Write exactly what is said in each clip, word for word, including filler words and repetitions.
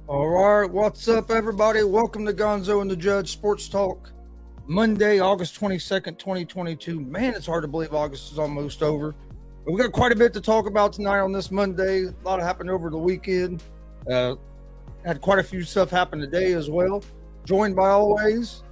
All right, what's up, everybody? Welcome to Gonzo and the Judge Sports Talk. Monday, August twenty-second, twenty twenty-two. Man, it's hard to believe August is almost over. But we got quite a bit to talk about tonight on this Monday. A lot happened over the weekend. Uh, had quite a few stuff happen today as well. Joined by always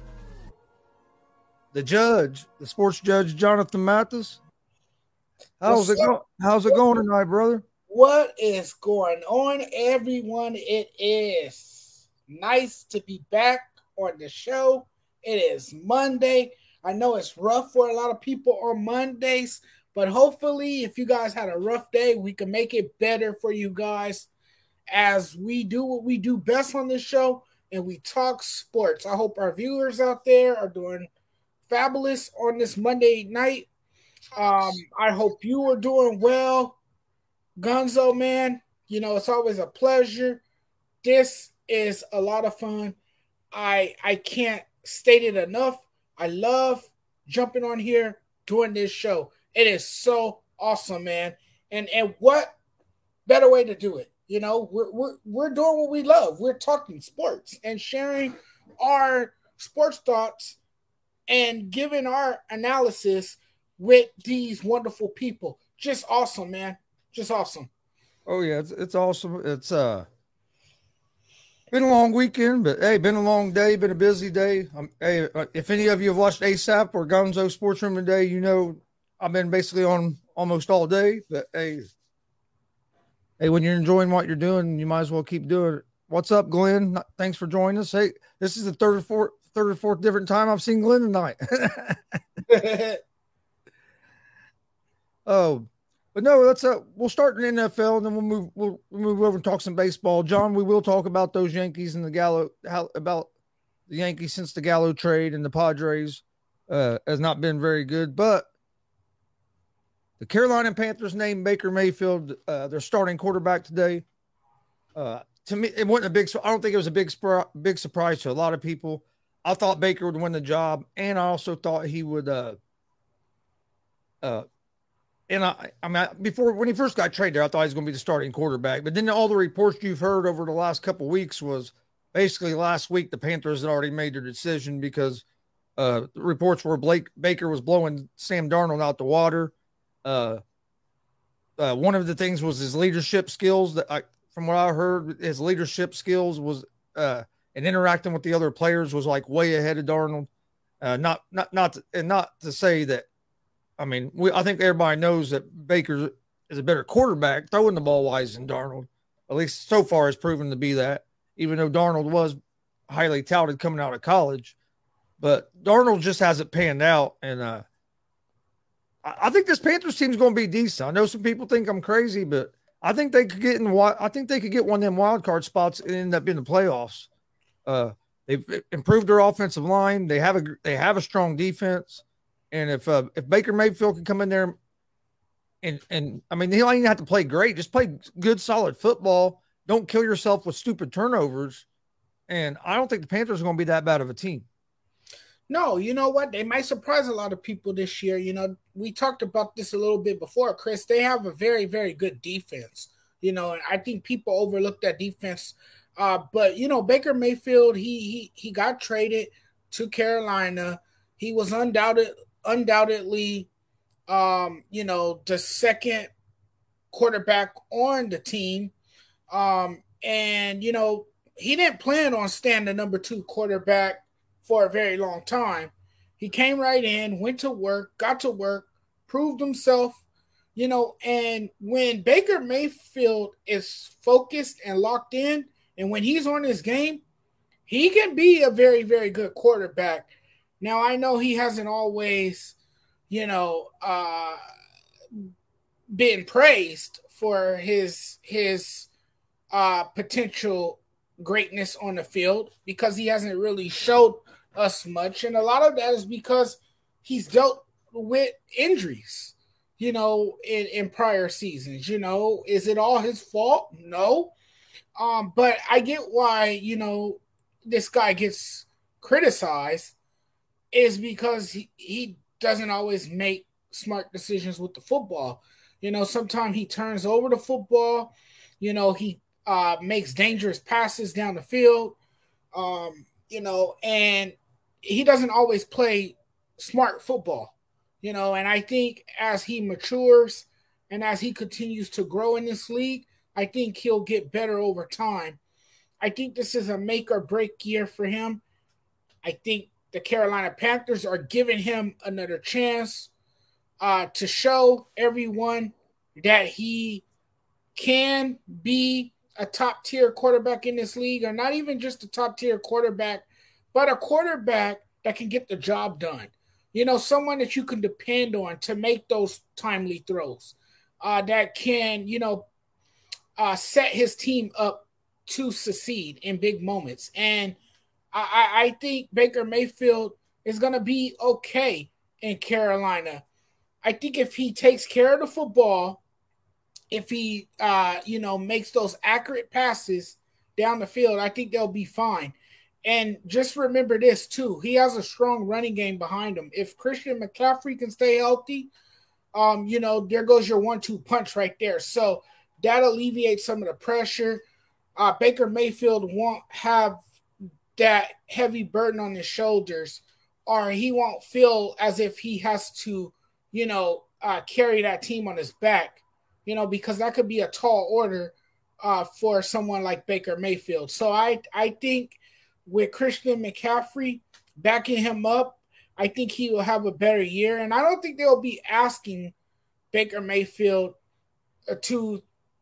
the judge, the sports judge, Jonathan Mathis. How's it going? How's it going tonight, brother? What is going on, everyone? It is nice to be back on the show. It is Monday. I know it's rough for a lot of people on Mondays, but hopefully, if you guys had a rough day, we can make it better for you guys as we do what we do best on this show and we talk sports. I hope our viewers out there are doing fabulous on this Monday night. Um, I hope you are doing well. Gonzo, man, you know, it's always a pleasure. This is a lot of fun. I I can't state it enough. I love jumping on here doing this show. It is so awesome, man. And and what better way to do it? You know, we're we're we're doing what we love. We're talking sports and sharing our sports thoughts and giving our analysis with these wonderful people. Just awesome, man. Just awesome. Oh yeah, it's it's awesome. It's uh been a long weekend, but hey, been a long day, been a busy day. Um, hey, uh, if any of you have watched ASAP or Gonzo Sports Room today, you know I've been basically on almost all day. But hey, hey, when you're enjoying what you're doing, you might as well keep doing it. What's up, Glenn? Thanks for joining us. Hey, this is the third or fourth, third or fourth different time I've seen Glenn tonight. Oh. But no, let's uh, we'll start in the N F L and then we'll move we'll, we'll move over and talk some baseball. John, we will talk about those Yankees and the Gallo how about the Yankees since the Gallo trade and the Padres uh, has not been very good. But the Carolina Panthers named Baker Mayfield uh, their starting quarterback today. Uh, to me, it wasn't a big. I don't think it was a big big surprise to a lot of people. I thought Baker would win the job, and I also thought he would. Uh, uh, And I, I mean, before when he first got traded, I thought he was going to be the starting quarterback. But then all the reports you've heard over the last couple of weeks was basically last week the Panthers had already made their decision because uh, the reports were Blake Baker was blowing Sam Darnold out the water. Uh, uh, one of the things was his leadership skills. That I, from what I heard, his leadership skills was uh, and interacting with the other players was like way ahead of Darnold. Uh, not not not to, and not to say that. I mean, we, I think everybody knows that Baker is a better quarterback throwing the ball wise than Darnold. At least so far has proven to be that, even though Darnold was highly touted coming out of college. But Darnold just hasn't panned out. And uh, I, I think this Panthers team is going to be decent. I know some people think I'm crazy, but I think they could get in. I think they could get one of them wild card spots and end up in the playoffs. Uh, they've improved their offensive line. They have a they have a strong defense. And if uh, if Baker Mayfield can come in there and, and I mean, he don't even have to play great. Just play good, solid football. Don't kill yourself with stupid turnovers. And I don't think the Panthers are going to be that bad of a team. No, you know what? They might surprise a lot of people this year. You know, we talked about this a little bit before, Chris. They have a very, very good defense. You know, and I think people overlook that defense. Uh, but, you know, Baker Mayfield, he he he got traded to Carolina. He was undoubted undoubtedly, um, you know, the second quarterback on the team. Um, and, you know, he didn't plan on staying the number two quarterback for a very long time. He came right in, went to work, got to work, proved himself, you know, and when Baker Mayfield is focused and locked in, and when he's on his game, he can be a very, very good quarterback. Now, I know he hasn't always, you know, uh, been praised for his his uh, potential greatness on the field because he hasn't really showed us much. And a lot of that is because he's dealt with injuries, you know, in, in prior seasons. You know, is it all his fault? No. Um, but I get why, you know, this guy gets criticized is because he, he doesn't always make smart decisions with the football. You know, sometimes he turns over the football. You know, he uh, makes dangerous passes down the field, um, you know, and he doesn't always play smart football, you know, and I think as he matures and as he continues to grow in this league, I think he'll get better over time. I think this is a make or break year for him. I think the Carolina Panthers are giving him another chance uh, to show everyone that he can be a top tier quarterback in this league, or not even just a top tier quarterback, but a quarterback that can get the job done. You know, someone that you can depend on to make those timely throws, uh, that can, you know, uh, set his team up to succeed in big moments. And I, I think Baker Mayfield is going to be okay in Carolina. I think if he takes care of the football, if he, uh, you know, makes those accurate passes down the field, I think they'll be fine. And just remember this, too. He has a strong running game behind him. If Christian McCaffrey can stay healthy, um, you know, there goes your one two punch right there. So that alleviates some of the pressure. Uh, Baker Mayfield won't have that heavy burden on his shoulders, or he won't feel as if he has to, you know, uh, carry that team on his back, you know, because that could be a tall order uh, for someone like Baker Mayfield. So I, I think with Christian McCaffrey backing him up, I think he will have a better year. And I don't think they'll be asking Baker Mayfield uh, to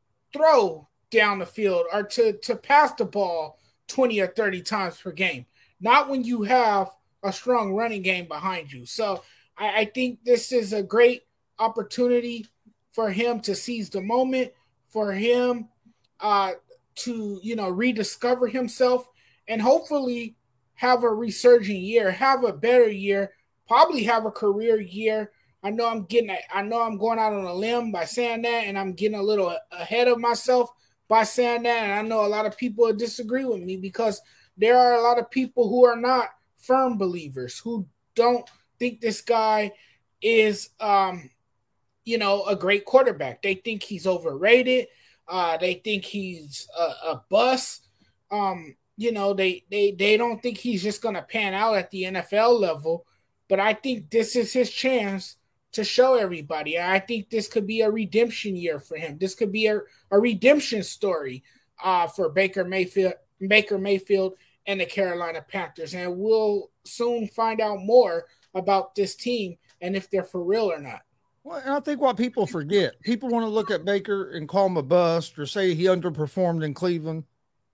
throw down the field or to, to pass the ball twenty or thirty times per game. Not when you have a strong running game behind you. So I, I think this is a great opportunity for him to seize the moment, for him uh, to, you know, rediscover himself and hopefully have a resurging year, have a better year, probably have a career year. I know I'm getting, I know I'm going out on a limb by saying that, and I'm getting a little ahead of myself by saying that. And I know a lot of people disagree with me because there are a lot of people who are not firm believers, who don't think this guy is, um, you know, a great quarterback. They think he's overrated. Uh, they think he's a, a bust. Um, you know, they, they, they don't think he's just going to pan out at the N F L level. But I think this is his chance to show everybody. I think this could be a redemption year for him. This could be a, a redemption story uh, for Baker Mayfield, Baker Mayfield and the Carolina Panthers. And we'll soon find out more about this team and if they're for real or not. Well, and I think what people forget, people want to look at Baker and call him a bust or say he underperformed in Cleveland.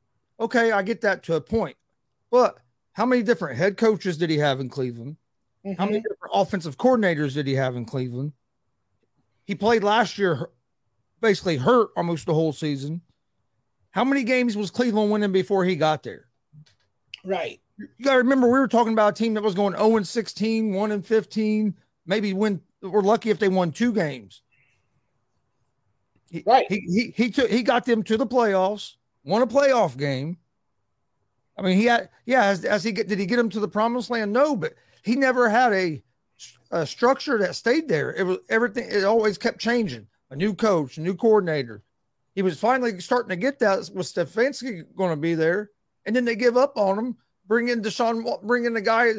Okay, I get that to a point. But how many different head coaches did he have in Cleveland? Mm-hmm. How many different offensive coordinators did he have in Cleveland? He played last year basically hurt almost the whole season. How many games was Cleveland winning before he got there? Right. You got to remember, we were talking about a team that was going oh and sixteen, one and fifteen, maybe win. We're lucky if they won two games. He, right. He, he, he, took, he got them to the playoffs, won a playoff game. I mean, he had, yeah, as, as he get, did he get him to the promised land? No, but he never had a, a structure that stayed there. It was everything. It always kept changing. A new coach, a new coordinator. He was finally starting to get that with Stefanski going to be there. And then they give up on him, bring in Deshaun, bring in the guy.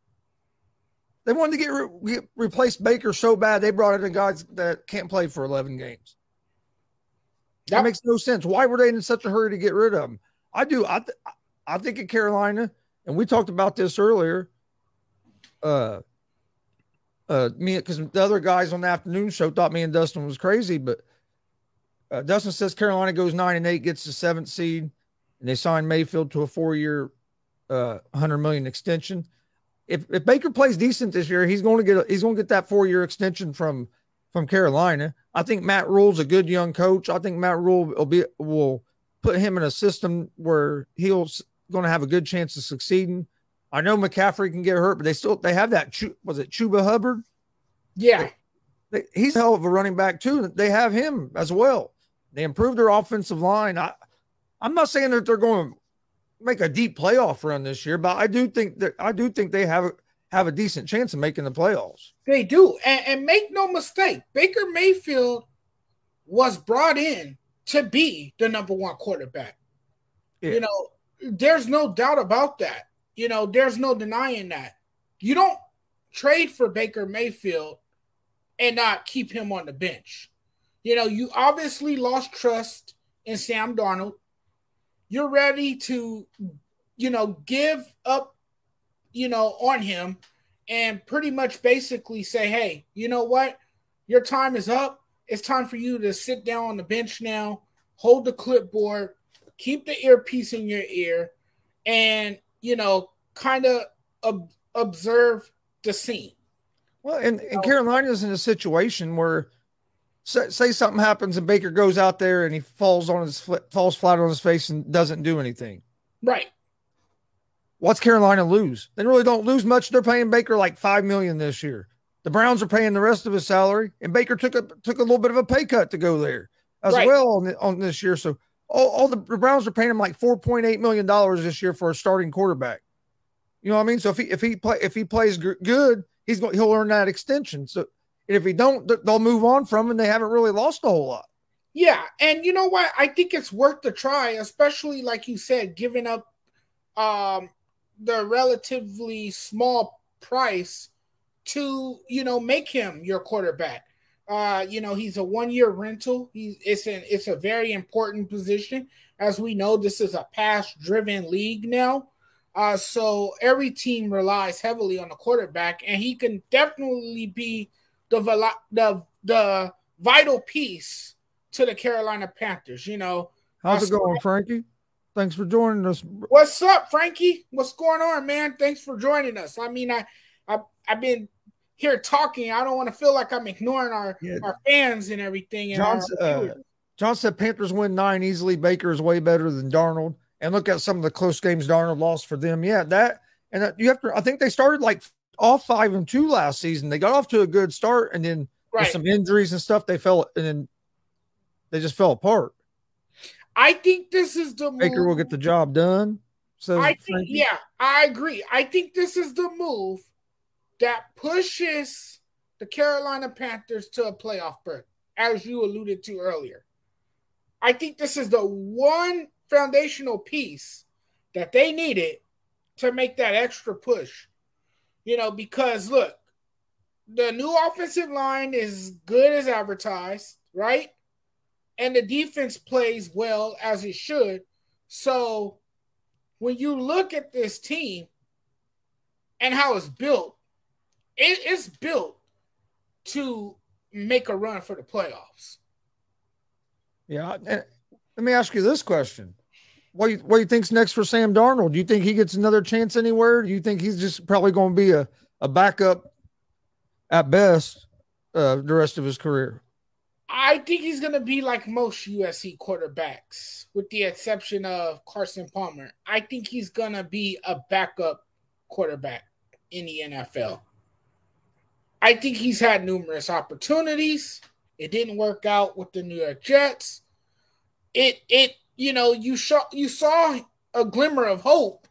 They wanted to get, re, get replace Baker so bad they brought in a guy that can't play for eleven games. That yep. makes no sense. Why were they in such a hurry to get rid of him? I do. I th- I think in Carolina, and we talked about this earlier. Uh, uh, me because the other guys on the afternoon show thought me and Dustin was crazy, but uh, Dustin says Carolina goes nine and eight, gets the seventh seed, and they sign Mayfield to a four-year, uh, one hundred million extension. If if Baker plays decent this year, he's going to get a, he's going to get that four-year extension from from Carolina. I think Matt Rule's a good young coach. I think Matt Rule will be will put him in a system where he'll going to have a good chance of succeeding. I know McCaffrey can get hurt, but they still they have that. Was it Chuba Hubbard? Yeah, they, they, he's a hell of a running back too. They have him as well. They improved their offensive line. I I'm not saying that they're going to make a deep playoff run this year, but I do think that I do think they have a, have a decent chance of making the playoffs. They do, and, and make no mistake, Baker Mayfield was brought in to be the number one quarterback. Yeah. You know, there's no doubt about that. You know, there's no denying that. You don't trade for Baker Mayfield and not keep him on the bench. You know, you obviously lost trust in Sam Darnold. You're ready to, you know, give up, you know, on him and pretty much basically say, hey, you know what? Your time is up. It's time for you to sit down on the bench now, hold the clipboard, keep the earpiece in your ear, and, you know, kind of ob- observe the scene. Well, and, and Carolina's in a situation where, say, say something happens and Baker goes out there and he falls on his falls flat on his face and doesn't do anything. Right. What's Carolina lose? They really don't lose much. They're paying Baker like five million dollars this year. The Browns are paying the rest of his salary, and Baker took a took a little bit of a pay cut to go there as right. well on, the, on this year. So all, all the, the Browns are paying him like four point eight million dollars this year for a starting quarterback. You know what I mean? So if he if he play if he plays g- good, he's going he'll earn that extension. So if he don't, they'll move on from him, and they haven't really lost a whole lot. Yeah, and you know what? I think it's worth the try, especially like you said, giving up um, the relatively small price to, you know, make him your quarterback. Uh, you know, he's a one-year rental. He's it's an it's a very important position. As we know, this is a pass-driven league now. Uh, so every team relies heavily on the quarterback, and he can definitely be the the the vital piece to the Carolina Panthers. You know, how's it going, Frankie? Thanks for joining us. What's up, Frankie? What's going on, man? Thanks for joining us. I mean, I I I've been here talking. I don't want to feel like I'm ignoring our, yeah. our fans and everything. And John, uh, John said Panthers win nine easily. Baker is way better than Darnold. And look at some of the close games Darnold lost for them. Yeah, that and that, you have to. I think they started like off five and two last season. They got off to a good start, and then right. with some injuries and stuff, they fell and then they just fell apart. I think this is the Baker move. will get the job done. So I think, yeah, I agree. I think this is the move that pushes the Carolina Panthers to a playoff berth, as you alluded to earlier. I think this is the one foundational piece that they needed to make that extra push. You know, because look, the new offensive line is good as advertised, right? And the defense plays well as it should. So when you look at this team and how it's built, it, it's built to make a run for the playoffs. Yeah. And let me ask you this question. What do you, what do you think's next for Sam Darnold? Do you think he gets another chance anywhere? Do you think he's just probably going to be a, a backup at best uh, the rest of his career? I think he's going to be like most U S C quarterbacks, with the exception of Carson Palmer. I think he's going to be a backup quarterback in the N F L. I think he's had numerous opportunities. It didn't work out with the New York Jets. It, it, you know, you saw, you saw a glimmer of hope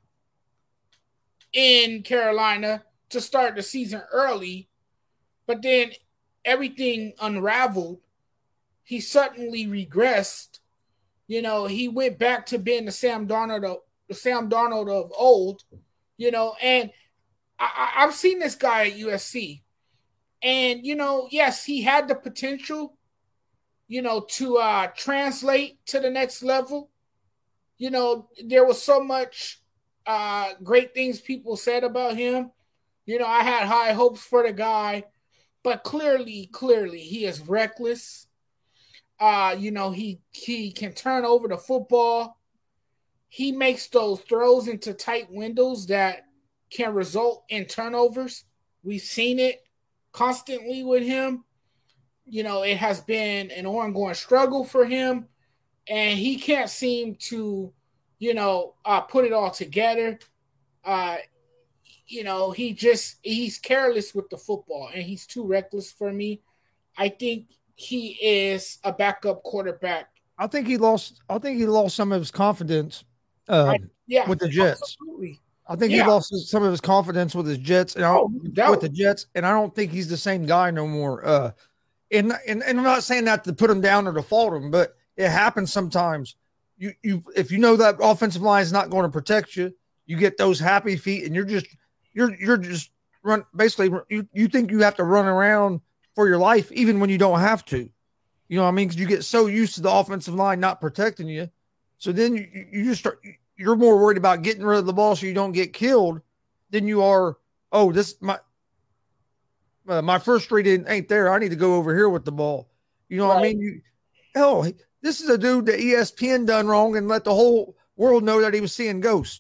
in Carolina to start the season early, but then everything unraveled. He suddenly regressed. You know, he went back to being the Sam Darnold of, the Sam Darnold of old, you know, and I, I've seen this guy at U S C. And, you know, yes, he had the potential, you know, to uh, translate to the next level. You know, there was so much uh, great things people said about him. You know, I had high hopes for the guy, but clearly, clearly, he is reckless. Uh, you know, he he can turn over the football. He makes those throws into tight windows that can result in turnovers. We've seen it constantly with him. You know, it has been an ongoing struggle for him, and he can't seem to, you know, uh, put it all together. Uh, you know, he just, he's careless with the football, and he's too reckless for me. I think he is a backup quarterback. I think he lost, I think he lost some of his confidence uh, I, yeah, with the Jets. Absolutely. I think yeah. he lost some of his confidence with his Jets and oh, with the Jets, and I don't think he's the same guy no more. Uh, and, and and I'm not saying that to put him down or to fault him, but it happens sometimes. You you if you know that offensive line is not going to protect you, you get those happy feet, and you're just you're you're just run basically. You you think you have to run around for your life, even when you don't have to. You know what I mean? Because you get so used to the offensive line not protecting you, so then you you just start. You're more worried about getting rid of the ball so you don't get killed than you are. Oh, this my uh, my first read ain't there. I need to go over here with the ball. You know right. what I mean? You, hell, this is a dude that E S P N done wrong and let the whole world know that he was seeing ghosts.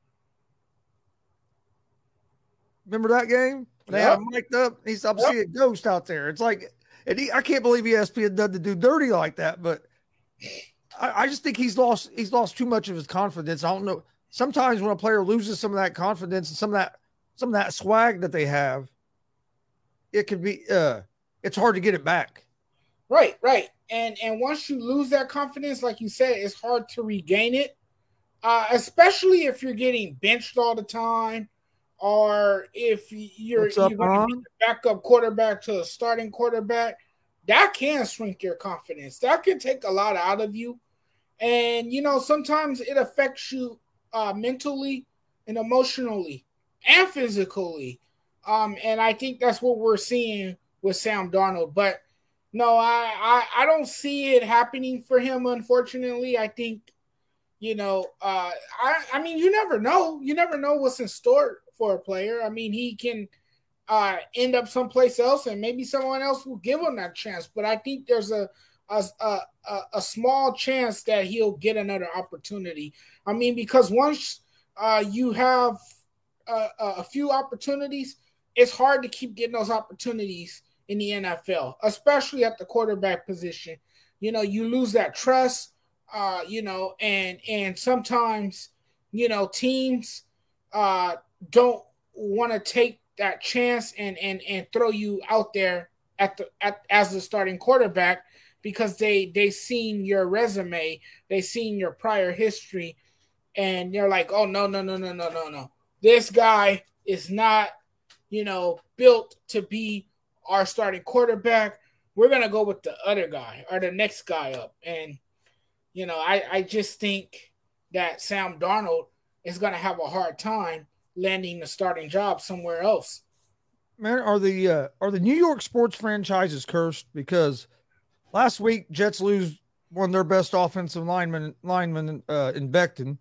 Remember that game? They yep. had him mic'd up. He's I'm yep. seeing ghosts out there. It's like, and he, I can't believe E S P N done the dude dirty like that. But I, I just think he's lost. He's lost too much of his confidence. I don't know. Sometimes when a player loses some of that confidence and some of that some of that swag that they have, it could be. Uh, it's hard to get it back. Right, right. And and once you lose that confidence, like you said, it's hard to regain it, uh, especially if you're getting benched all the time, or if you're, up, you're going to be the backup quarterback to a starting quarterback. That can shrink your confidence. That can take a lot out of you. And, you know, sometimes it affects you uh, mentally and emotionally and physically. Um, and I think that's what we're seeing with Sam Darnold. But no, I, I, I don't see it happening for him, unfortunately. I think, you know, uh, I, I mean, you never know. You never know what's in store for a player. I mean, he can uh, end up someplace else, and maybe someone else will give him that chance. But I think there's a a, a, a small chance that he'll get another opportunity. I mean, because once uh, you have a, a few opportunities, it's hard to keep getting those opportunities in the N F L, especially at the quarterback position. You know, you lose that trust, uh, you know, and and sometimes, you know, teams uh, don't want to take that chance and and and throw you out there at the at, as the starting quarterback because they they seen your resume, they seen your prior history, and they're like, oh no no no no no no no, this guy is not, you know, built to be our starting quarterback. We're gonna go with the other guy or the next guy up. And you know, I I just think that Sam Darnold is gonna have a hard time landing the starting job somewhere else. Man, are the uh, are the New York sports franchises cursed? Because last week Jets lose one of their best offensive linemen linemen uh, in Becton,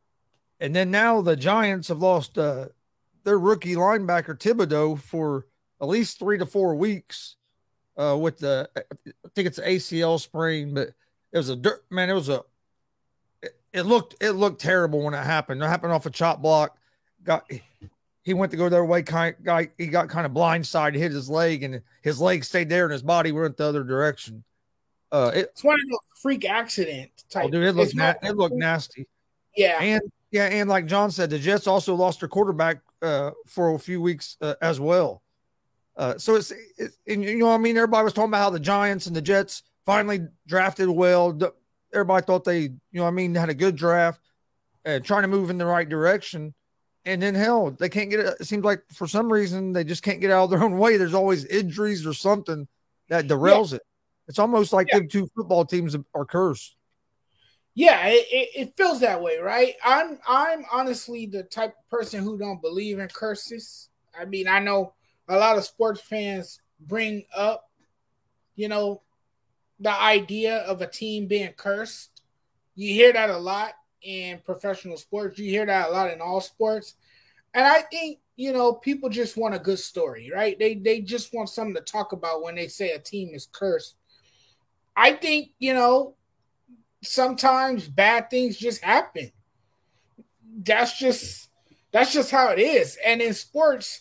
and then now the Giants have lost uh, their rookie linebacker Thibodeau for at least three to four weeks uh, with the I think it's an A C L sprain, but it was a dirt man. It was a it, it looked it looked terrible when it happened. It happened off a chop block. Got he went to go their way. Kind guy he got kind of blindsided, hit his leg, and his leg stayed there, and his body went the other direction. Uh, it, it's one of those freak accident type. Oh, dude, it looked na- it looked nasty. Yeah, and yeah, and like John said, the Jets also lost their quarterback uh, for a few weeks uh, as well. Uh, so it's, it's and you know what I mean. Everybody was talking about how the Giants and the Jets finally drafted well. Everybody thought they, you know what I mean, had a good draft and trying to move in the right direction. And then hell, they can't get it. It seems like for some reason they just can't get out of their own way. There's always injuries or something that derails yeah. it. It's almost like yeah. the two football teams are cursed. Yeah, it, it, it feels that way, right? I'm I'm honestly the type of person who don't believe in curses. I mean, I know a lot of sports fans bring up, you know, the idea of a team being cursed. You hear that a lot in professional sports. You hear that a lot in all sports. And I think, you know, people just want a good story, right? They they just want something to talk about when they say a team is cursed. I think, you know, sometimes bad things just happen. That's just that's just how it is. And in sports,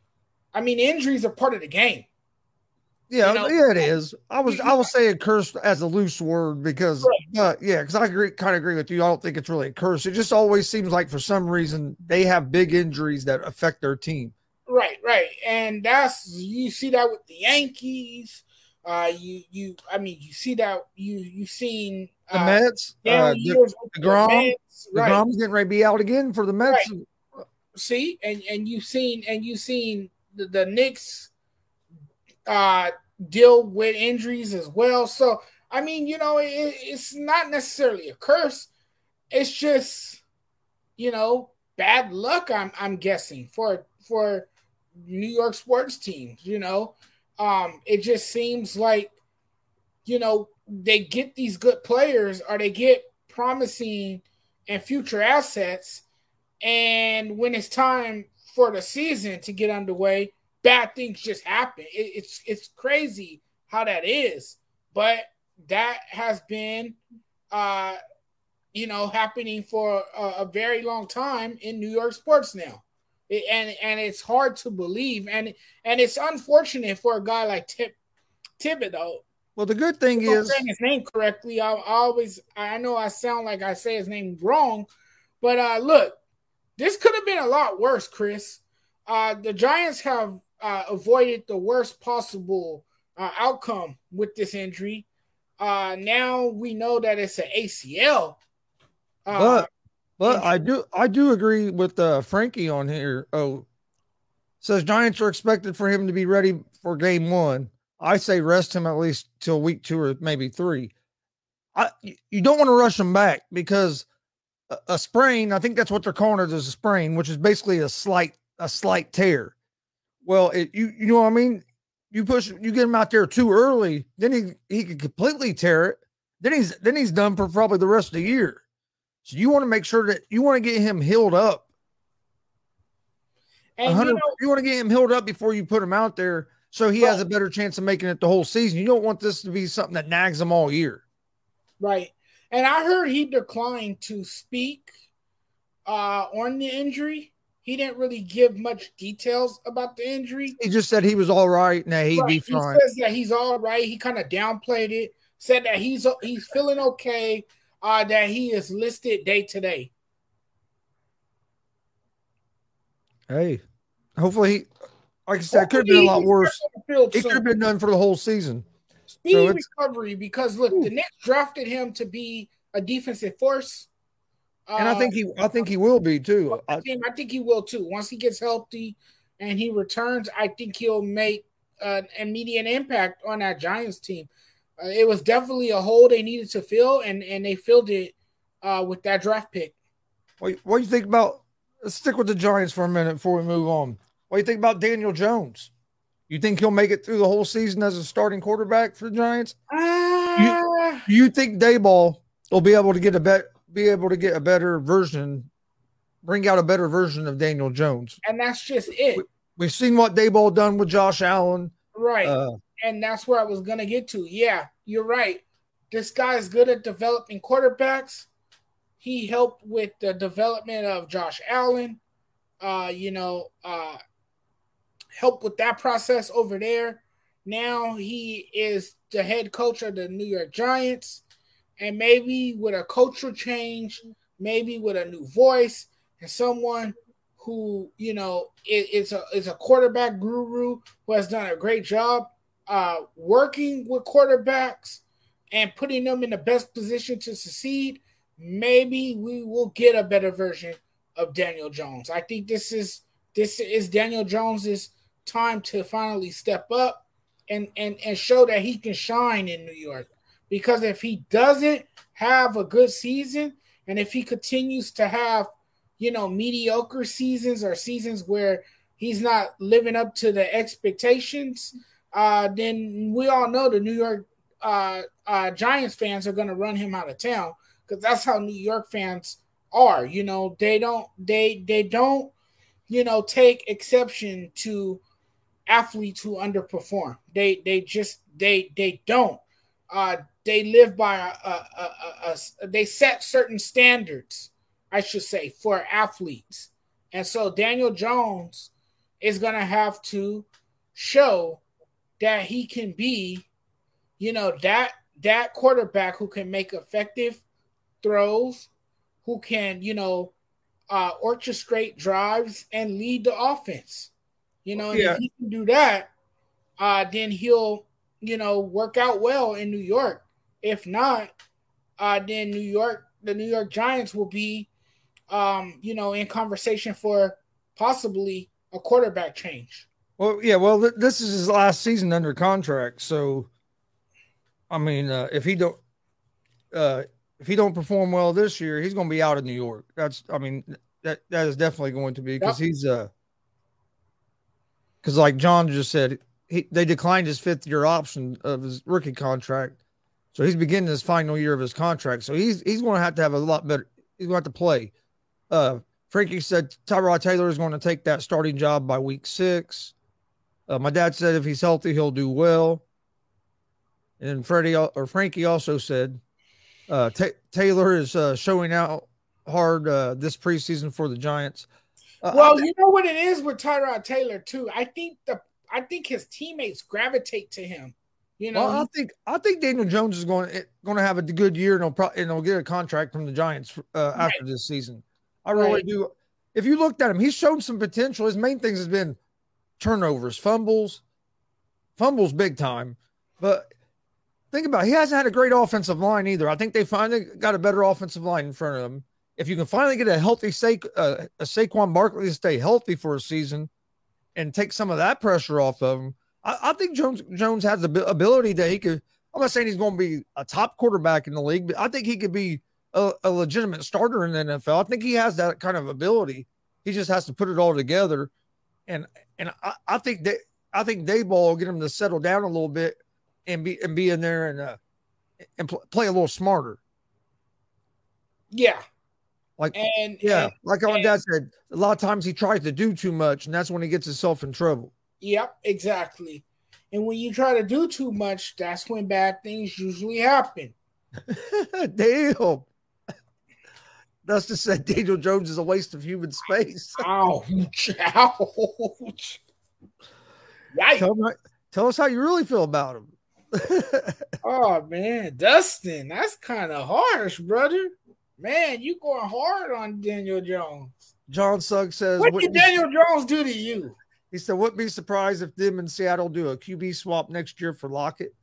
I mean, injuries are part of the game. Yeah, you know? yeah, it is. I was I was saying cursed as a loose word because, right. uh, yeah, because I agree, kind of agree with you. I don't think it's really a curse. It just always seems like for some reason they have big injuries that affect their team. Right, right, and that's you see that with the Yankees. Uh, you you I mean you see that you you've seen uh, the Mets. Uh, the, DeGrom, Mets, right. DeGrom's getting ready to be out again for the Mets. Right. See, and and you've seen and you've seen the, the Knicks uh, deal with injuries as well. So I mean, you know, it, it's not necessarily a curse. It's just, you know, bad luck. I'm I'm guessing for for New York sports teams. You know, um, it just seems like, you know, they get these good players or they get promising and future assets, and when it's time for the season to get underway, bad things just happen. It, it's it's crazy how that is, but that has been, uh, you know, happening for a, a very long time in New York sports now. It, and and it's hard to believe, and and it's unfortunate for a guy like Tip, Thibodeau. Well, the good thing If I'm is, saying his name correctly, I, I always I know I sound like I say his name wrong, but uh, look, this could have been a lot worse, Chris. Uh, the Giants have uh, avoided the worst possible uh, outcome with this injury. Uh, now we know that it's an A C L. Uh, but but I do I do agree with uh, Frankie on here. Oh, says Giants are expected for him to be ready for game one. I say rest him at least till week two or maybe three. I you don't want to rush him back because a, a sprain. I think that's what they're calling it, as a sprain, which is basically a slight a slight tear. Well, it, you you know what I mean. You push you get him out there too early, then he he could completely tear it. Then he's then he's done for probably the rest of the year. So you want to make sure that you want to get him healed up. and you know, You want to get him healed up before you put him out there, so he right, has a better chance of making it the whole season. You don't want this to be something that nags him all year. right. And I heard he declined to speak uh, on the injury. He didn't really give much details about the injury. He just said he was all right and that he'd Right. be He fine. says that he's all right. He kind of downplayed it. Said that he's he's feeling okay. Uh, that he is listed day to day. Hey, hopefully, he, like I said, it could have been a lot worse. It could have been done for the whole season. Speedy so recovery, because look, ooh. The Knicks drafted him to be a defensive force. And uh, I think he, I think he will be too. I think, I think he will too. Once he gets healthy and he returns, I think he'll make an immediate impact on that Giants team. Uh, it was definitely a hole they needed to fill, and, and they filled it uh, with that draft pick. What, what do you think about? Let's stick with the Giants for a minute before we move on. What do you think about Daniel Jones? You think he'll make it through the whole season as a starting quarterback for the Giants? Uh, you, you think Daboll will be able to get a bet, be able to get a better version, bring out a better version of Daniel Jones? And that's just it. We, we've seen what Daboll done with Josh Allen, right? Uh, and that's where I was gonna get to. Yeah, you're right. This guy is good at developing quarterbacks. He helped with the development of Josh Allen. Uh, you know, uh, helped with that process over there. Now he is the head coach of the New York Giants. And maybe with a cultural change, maybe with a new voice and someone who, you know, is a, is a quarterback guru who has done a great job uh, working with quarterbacks and putting them in the best position to succeed, maybe we will get a better version of Daniel Jones. I think this is this is Daniel Jones's time to finally step up and, and, and show that he can shine in New York. Because if he doesn't have a good season, and if he continues to have, you know, mediocre seasons or seasons where he's not living up to the expectations, uh, then we all know the New York uh, uh, Giants fans are going to run him out of town, because that's how New York fans are. You know, they don't they they don't you know take exception to athletes who underperform. They they just they they don't. Uh, they live by a, a, a, a, they set certain standards, I should say, for athletes. And so Daniel Jones is going to have to show that he can be, you know, that that quarterback who can make effective throws, who can, you know, uh, orchestrate drives and lead the offense. You know, and yeah. if he can do that, uh, then he'll, you know, work out well in New York. If not, uh, then New York, the New York Giants will be, um, you know, in conversation for possibly a quarterback change. Well, yeah, well, th- this is his last season under contract, so I mean, uh, if he don't, uh, if he don't perform well this year, he's going to be out of New York. That's, I mean, that that is definitely going to be because Yep. he's uh, because like John just said, he they declined his fifth year option of his rookie contract, so he's beginning his final year of his contract. So he's he's going to have to have a lot better. He's going to have to play. Uh, Frankie said Tyrod Taylor is going to take that starting job by week six. Uh, my dad said if he's healthy, he'll do well. And Freddie or Frankie also said uh, Ta- Taylor is uh, showing out hard uh, this preseason for the Giants. Uh, Well, th- you know what it is with Tyrod Taylor too. I think the I think his teammates gravitate to him. You know, well, I he, think I think Daniel Jones is going eh, going to have a good year, and he'll pro- and he'll get a contract from the Giants uh, right, after this season. I really right. do. If you looked at him, he's shown some potential. His main things has been turnovers, fumbles, fumbles big time. But think about it, he hasn't had a great offensive line either. I think they finally got a better offensive line in front of him. If you can finally get a healthy Sa- uh, a Saquon Barkley to stay healthy for a season and take some of that pressure off of him, I, I think Jones Jones has the ability that he could. I'm not saying he's going to be a top quarterback in the league, but I think he could be a, a legitimate starter in the N F L. I think he has that kind of ability. He just has to put it all together, and and I, I think that I think Daboll will get him to settle down a little bit and be and be in there and uh, and pl- play a little smarter. Yeah, Like and yeah, and like my dad said, a lot of times he tries to do too much, and that's when he gets himself in trouble. yep, exactly. And when you try to do too much, that's when bad things usually happen. Damn. That's just said Daniel Jones is a waste of human space. Ouch! Ouch! Yikes! tell, me, tell us how you really feel about him. Oh man, Dustin, that's kind of harsh, brother. Man, you going hard on Daniel Jones. John Sugg says, What did be, Daniel Jones do to you? he said, wouldn't be surprised if them in Seattle do a Q B swap next year for Lockett.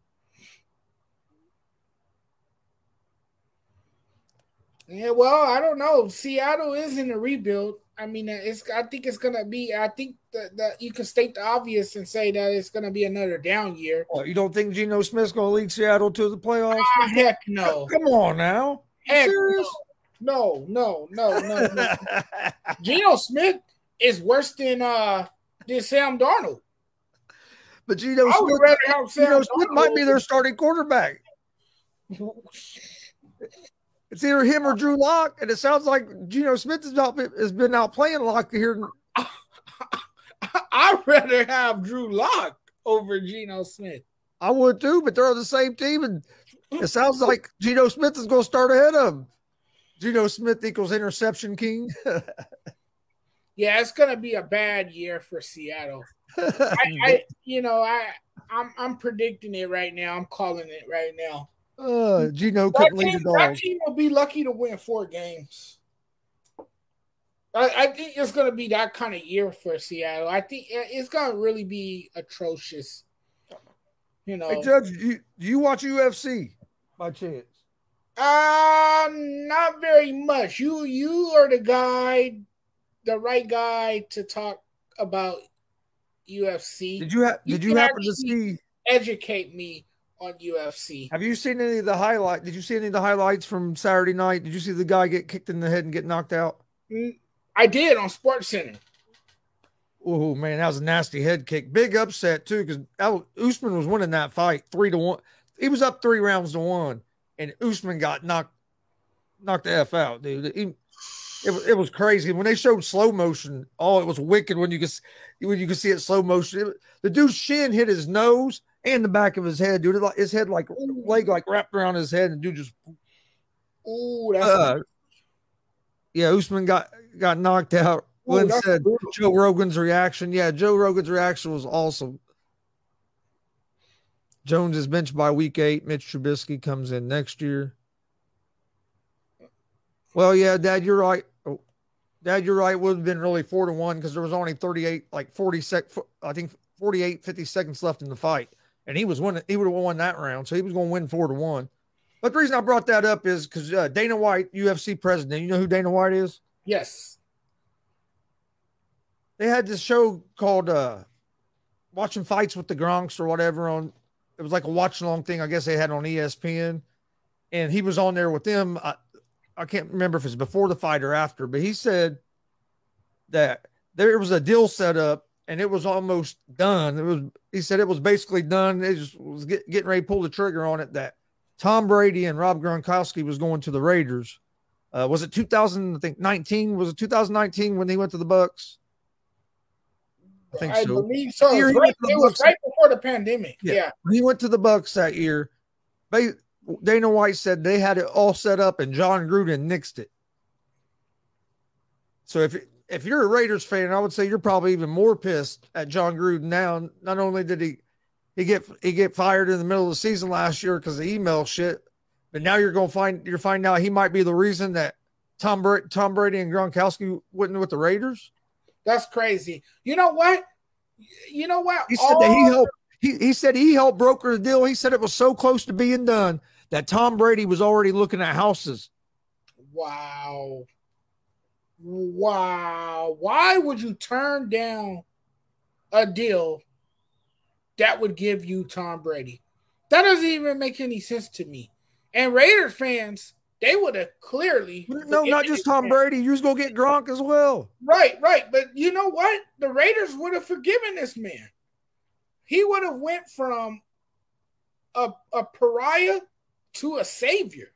Yeah, well, I don't know. Seattle is in a rebuild. I mean, it's. I think it's gonna be. I think that, that you can state the obvious and say that it's gonna be another down year. Oh, you don't think Geno Smith's going to lead Seattle to the playoffs? Ah, heck no. Come on now. You Heck serious? no. No, no, no, no, no. Geno Smith is worse than uh than Sam Darnold. But Geno I would Smith, rather have Sam Geno Smith Darnold. might be their starting quarterback. It's either him or Drew Lock, and it sounds like Geno Smith has, not been, has been out playing Lock here. I'd rather have Drew Lock over Geno Smith. I would too, but they're on the same team, and it sounds like Geno Smith is going to start ahead of him. Geno Smith equals interception king. Yeah, it's going to be a bad year for Seattle. I, I, you know, I, I'm, I'm predicting it right now. I'm calling it right now. Uh, Geno That couldn't lead team, the that dog. team will be lucky to win four games. I, I think it's going to be that kind of year for Seattle. I think it's going to really be atrocious. You know, Hey, Judge, you, do you watch U F C by chance? um, not very much. You, you are the guy, the right guy to talk about U F C. Did you have? Did you, can happen to actually see? educate me on U F C? Have you seen any of the highlight? Did you see any of the highlights from Saturday night? Did you see the guy get kicked in the head and get knocked out? I did on Sports Center. Oh man, that was a nasty head kick. Big upset too, because Usman was winning that fight three to one. He was up three rounds to one, and Usman got knocked knocked the f out, dude. He, it, it was crazy when they showed slow motion. Oh, it was wicked when you could when you could see it slow motion. It, the dude's shin hit his nose and the back of his head, dude. Like his head, like leg, like wrapped around his head, and dude just. Ooh, that's uh, yeah, Usman got got knocked out. Glenn Ooh, said brutal. Joe Rogan's reaction. Yeah, Joe Rogan's reaction was awesome. Jones is benched by week eight. Mitch Trubisky comes in next year. Well, yeah, Dad, you're right. Oh, Dad, you're right. It would have been really four to one because there was only thirty-eight, like forty sec, I think forty-eight, fifty seconds left in the fight, and he was winning. He would have won that round, so he was going to win four to one. But the reason I brought that up is because uh, Dana White, U F C president, you know who Dana White is? Yes. They had this show called uh, Watching Fights with the Gronks or whatever on it was like a watch along thing. I guess they had on E S P N, and he was on there with them. I, I can't remember if it's before the fight or after, but he said that there was a deal set up and it was almost done. It was, he said it was basically done. It just was get, getting ready to pull the trigger on it, that Tom Brady and Rob Gronkowski was going to the Raiders. Uh, was it two thousand, I think nineteen? Was it two thousand nineteen when he went to the Bucks? I think I so. believe so. It was, right, it was right before the pandemic. Yeah. yeah. When he went to the Bucks that year, they, Dana White said they had it all set up and John Gruden nixed it. So if if you're a Raiders fan, I would say you're probably even more pissed at John Gruden now. Not only did he he get he get fired in the middle of the season last year because of email shit, but now you're going to find you're finding out he might be the reason that Tom Brady, Tom Brady and Gronkowski went with the Raiders. That's crazy. You know what? You know what? He said All... that he helped. He he said he helped broker the deal. He said it was so close to being done that Tom Brady was already looking at houses. Wow. Wow. Why would you turn down a deal that would give you Tom Brady? That doesn't even make any sense to me. And Raiders fans, they would have clearly... No, not just Tom Brady. You was going to get Gronk as well. Right, right. But you know what? The Raiders would have forgiven this man. He would have went from a, a pariah to a savior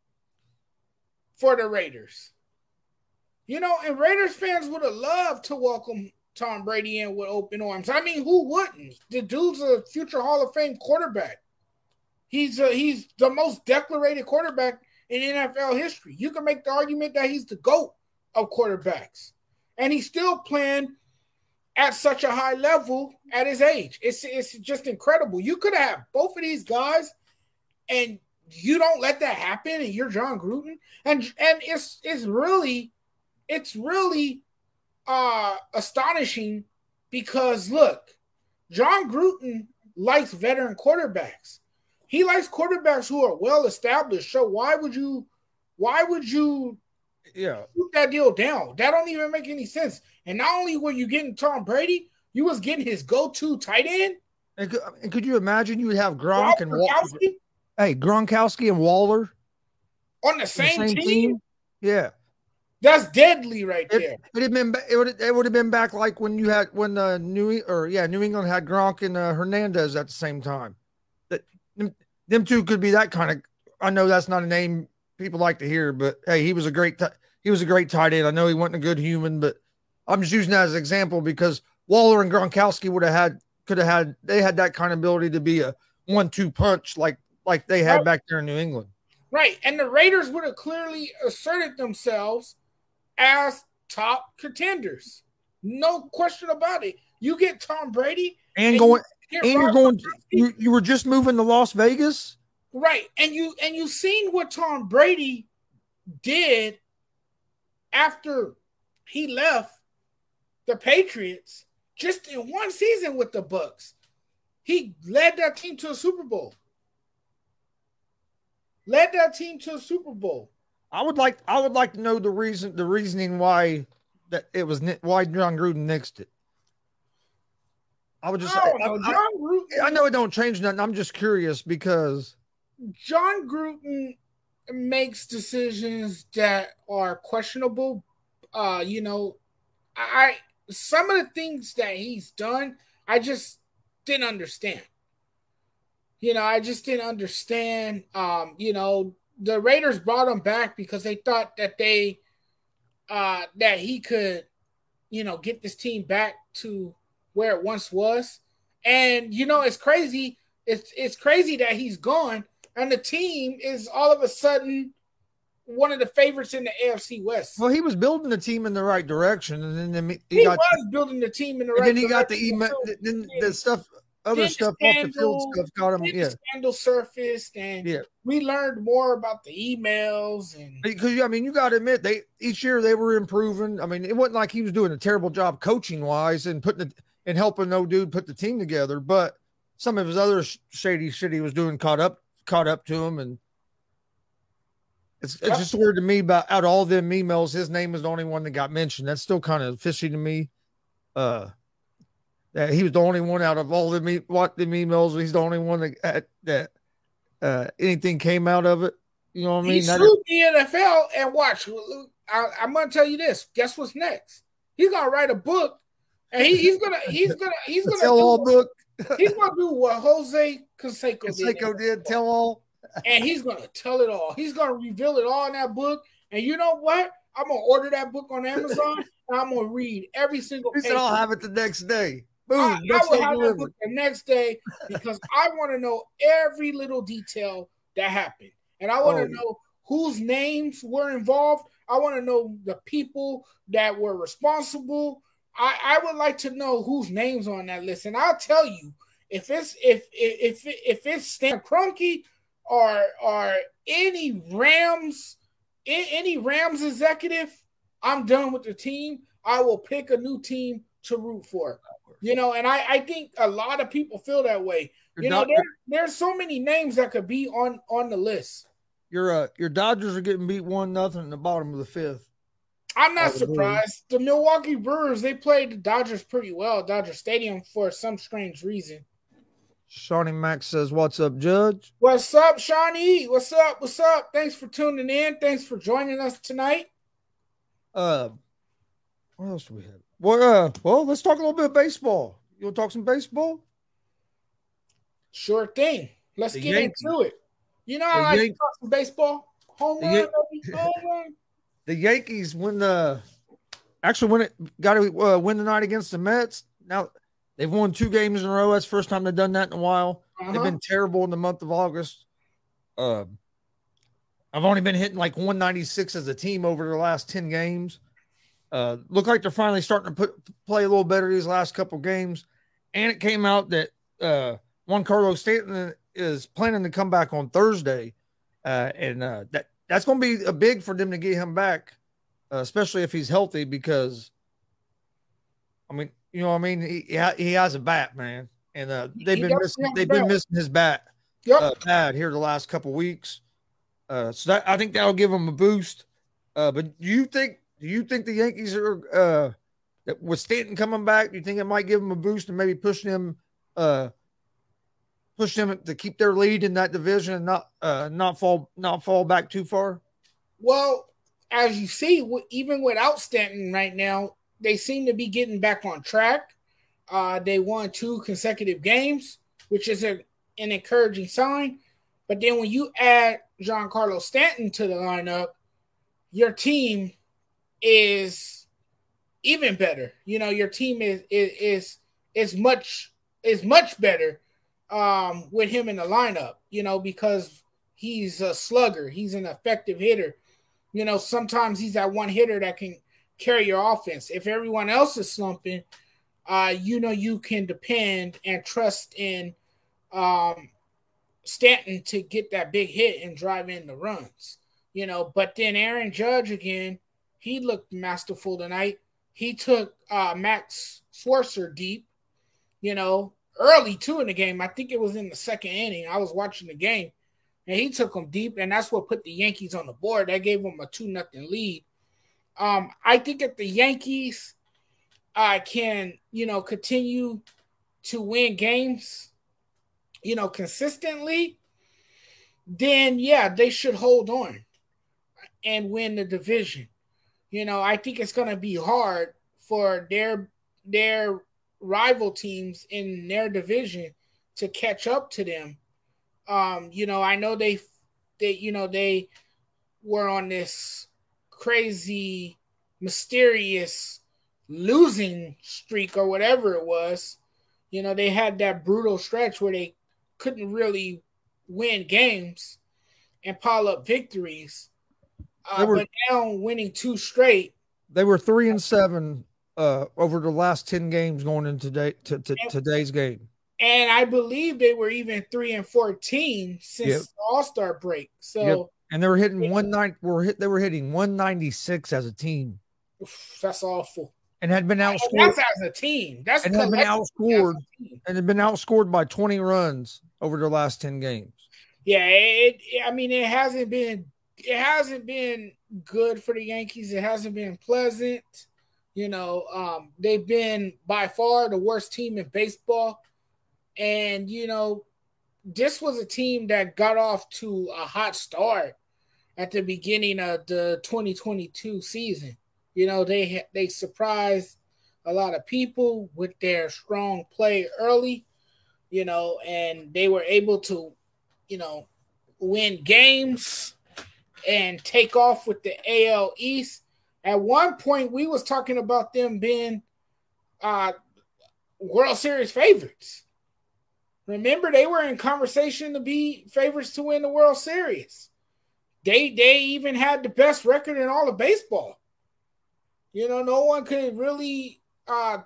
for the Raiders. You know, and Raiders fans would have loved to welcome Tom Brady in with open arms. I mean, who wouldn't? The dude's a future Hall of Fame quarterback. He's a, he's the most decorated quarterback in N F L history. You can make the argument that he's the GOAT of quarterbacks. And he's still playing at such a high level at his age. It's, it's just incredible. You could have both of these guys and you don't let that happen and you're John Gruden. And, and it's, it's really... It's really uh, astonishing because, look, John Gruden likes veteran quarterbacks. He likes quarterbacks who are well established. So why would you, why would you, yeah, shoot that deal down? That don't even make any sense. And not only were you getting Tom Brady, you was getting his go-to tight end. And could, and could you imagine you would have Gronk and Waller? Hey, Gronkowski and Waller on the same, the same team? team? Yeah. That's deadly right it, there. It had been it would it would have been back like when you had when uh, New or yeah New England had Gronk and uh, Hernandez at the same time. That them, them two could be that kind of. I know that's not a name people like to hear, but hey, he was a great he was a great tight end. I know he wasn't a good human, but I'm just using that as an example because Waller and Gronkowski would have had could have had they had that kind of ability to be a one two punch like like they had right. back there in New England. Right, and the Raiders would have clearly asserted themselves as top contenders. No question about it. You get Tom Brady and, and going you and you're going you, you were just moving to Las Vegas. Right. And you and you seen what Tom Brady did after he left the Patriots just in one season with the Bucks. He led that team to a Super Bowl. Led that team to a Super Bowl. I would like I would like to know the reason the reasoning why that it was why John Gruden nixed it. I would just I, know, I, John Gruden, I know it don't change nothing. I'm just curious because John Gruden makes decisions that are questionable. Uh, you know, I some of the things that he's done, I just didn't understand. You know, I just didn't understand. Um, you know. The Raiders brought him back because they thought that they uh, that he could, you know, get this team back to where it once was. And you know, it's crazy. It's it's crazy that he's gone, and the team is all of a sudden one of the favorites in the A F C West. Well, he was building the team in the right direction, and then he, he got was building the team in the right. And then he direction. got the email. Then the stuff. Other stuff scandal, off the field stuff got him. Yeah, scandal surfaced, and yeah. we learned more about the emails. And because I mean, you got to admit, they each year they were improving. I mean, it wasn't like he was doing a terrible job coaching wise and putting it and helping no dude put the team together. But some of his other shady shit he was doing caught up caught up to him, and it's it's just weird to me. About out of all them emails, his name is the only one that got mentioned. That's still kind of fishy to me. Uh. that he was the only one out of all the me what the emails. He's the only one that had, that uh, anything came out of it. You know what I mean? He sued the N F L and watch. I, I'm going to tell you this. Guess what's next? He's going to write a book, and he, he's gonna he's gonna he's gonna tell all book. He's gonna do what Jose Canseco, Canseco did. did tell all, and he's gonna tell it all. He's gonna reveal it all in that book. And you know what? I'm gonna order that book on Amazon. And I'm gonna read every single. He page. said, "I'll have it the next day." Boom! I, I will have that book the next day because I want to know every little detail that happened, and I want to oh. know whose names were involved. I want to know the people that were responsible. I, I would like to know whose names on that list, and I'll tell you if it's if if if, if it's Stan Kroenke or or any Rams any Rams executive, I'm done with the team. I will pick a new team to root for. You know, and I, I think a lot of people feel that way. You know, there, there's so many names that could be on on the list. Your uh, your Dodgers are getting beat one nothing in the bottom of the fifth. I'm not surprised. The Milwaukee Brewers, they played the Dodgers pretty well at Dodger Stadium for some strange reason. Shawnee Max says, "What's up, Judge?" What's up, Shawnee? What's up? What's up? Thanks for tuning in. Thanks for joining us tonight. Uh, what else do we have? Well, uh, well, let's talk a little bit of baseball. You want to talk some baseball? Sure thing. Let's the get Yankees. into it. You know how I like to talk some baseball? Home run, Yan- baby. Home run. The Yankees win the actually when it got to uh, win the night against the Mets. Now they've won two games in a row. That's the first time they've done that in a while. Uh-huh. They've been terrible in the month of August. Uh, I've only been hitting like one ninety-six as a team over the last ten games. Uh, look like they're finally starting to put, play a little better these last couple games. And it came out that uh, Juan Carlos Stanton is planning to come back on Thursday. Uh, and uh, that that's going to be a big for them to get him back, uh, especially if he's healthy because, I mean, you know what I mean? He, he has a bat, man. And uh, they've been missing, they've been missing his bat yep. uh, bad here the last couple weeks. Uh, so that, I think that'll give him a boost. Uh, but do you think, Do you think the Yankees are uh, with Stanton coming back? Do you think it might give them a boost and maybe push them, uh, push them to keep their lead in that division and not uh, not fall not fall back too far? Well, as you see, even without Stanton right now, they seem to be getting back on track. Uh, they won two consecutive games, which is a, an encouraging sign. But then when you add Giancarlo Stanton to the lineup, your team is even better. You know, your team is is is, is much is much better um, with him in the lineup, you know, because he's a slugger. He's an effective hitter. You know, sometimes he's that one hitter that can carry your offense. If everyone else is slumping, uh, you know, you can depend and trust in um, Stanton to get that big hit and drive in the runs, you know. But then Aaron Judge again, he looked masterful tonight. He took uh, Max Scherzer deep, you know, early too in the game. I think it was in the second inning. I was watching the game, and he took him deep, and that's what put the Yankees on the board. That gave them a two nothing lead. Um, I think if the Yankees uh, can, you know, continue to win games, you know, consistently, then, yeah, they should hold on and win the division. You know, I think it's going to be hard for their their rival teams in their division to catch up to them. Um, you know, I know they, they, you know, they were on this crazy, mysterious losing streak or whatever it was. You know, they had that brutal stretch where they couldn't really win games and pile up victories. Uh, were, but now winning two straight. They were three and seven uh, over the last ten games going into today, to, to and, today's game. And I believe they were even three and fourteen since yep. the All-Star break. So yep. And they were hitting yeah. one nine. Were hit. They were hitting one ninety six as a team. Oof, that's awful. And had been outscored. That's as a team. That's and had been outscored. And had been outscored by twenty runs over their last ten games. Yeah, it, I mean, it hasn't been. It hasn't been good for the Yankees. It hasn't been pleasant. You know, um, they've been by far the worst team in baseball. And, you know, this was a team that got off to a hot start at the beginning of the twenty twenty-two season. You know, they they surprised a lot of people with their strong play early, you know, and they were able to, you know, win games and take off with the A L East. At one point, we was talking about them being uh, World Series favorites. Remember, they were in conversation to be favorites to win the World Series. They they even had the best record in all of baseball. You know, no one could really uh,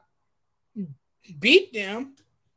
beat them.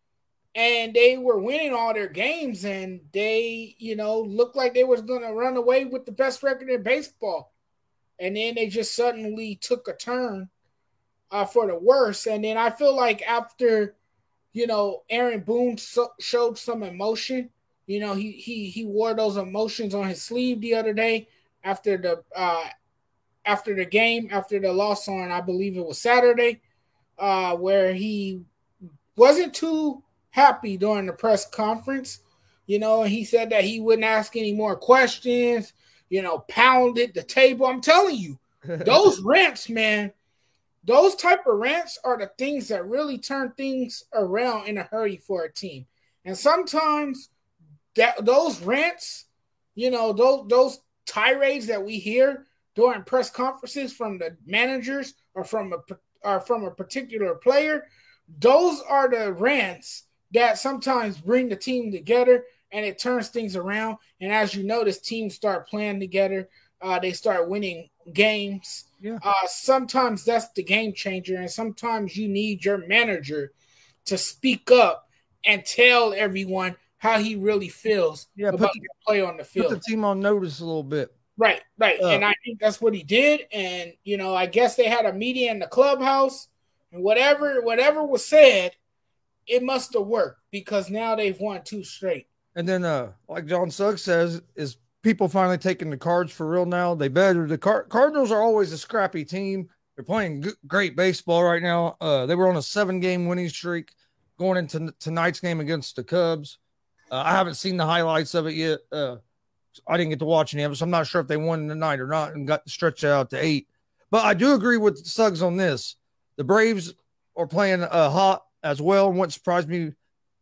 And they were winning all their games, and they, you know, looked like they was going to run away with the best record in baseball. And then they just suddenly took a turn uh, for the worse. And then I feel like after, you know, Aaron Boone so- showed some emotion. You know, he he he wore those emotions on his sleeve the other day after the uh, after the game, after the loss on, I believe it was Saturday, uh, where he wasn't too happy during the press conference. You know, he said that he wouldn't ask any more questions, you know, pounded the table. I'm telling you, those rants, man, those type of rants are the things that really turn things around in a hurry for a team. And sometimes that those rants, you know, those those tirades that we hear during press conferences from the managers or from a or from a particular player, those are the rants that sometimes bring the team together and it turns things around. And as you notice, teams start playing together. Uh, they start winning games. Yeah. Uh, sometimes that's the game changer. And sometimes you need your manager to speak up and tell everyone how he really feels yeah, about the, your play on the field. Put the team on notice a little bit. Right, right. Uh, and I think that's what he did. And, you know, I guess they had a meeting in the clubhouse and whatever, whatever was said, it must have worked because now they've won two straight. And then, uh, like John Suggs says, is people finally taking the Cards for real now? They better. The Car- Cardinals are always a scrappy team. They're playing g- great baseball right now. Uh, they were on a seven-game winning streak going into n- tonight's game against the Cubs. Uh, I haven't seen the highlights of it yet. Uh, I didn't get to watch any of it, so I'm not sure if they won tonight or not and got stretched out to eight. But I do agree with Suggs on this. The Braves are playing uh, hot as well. And wouldn't surprise me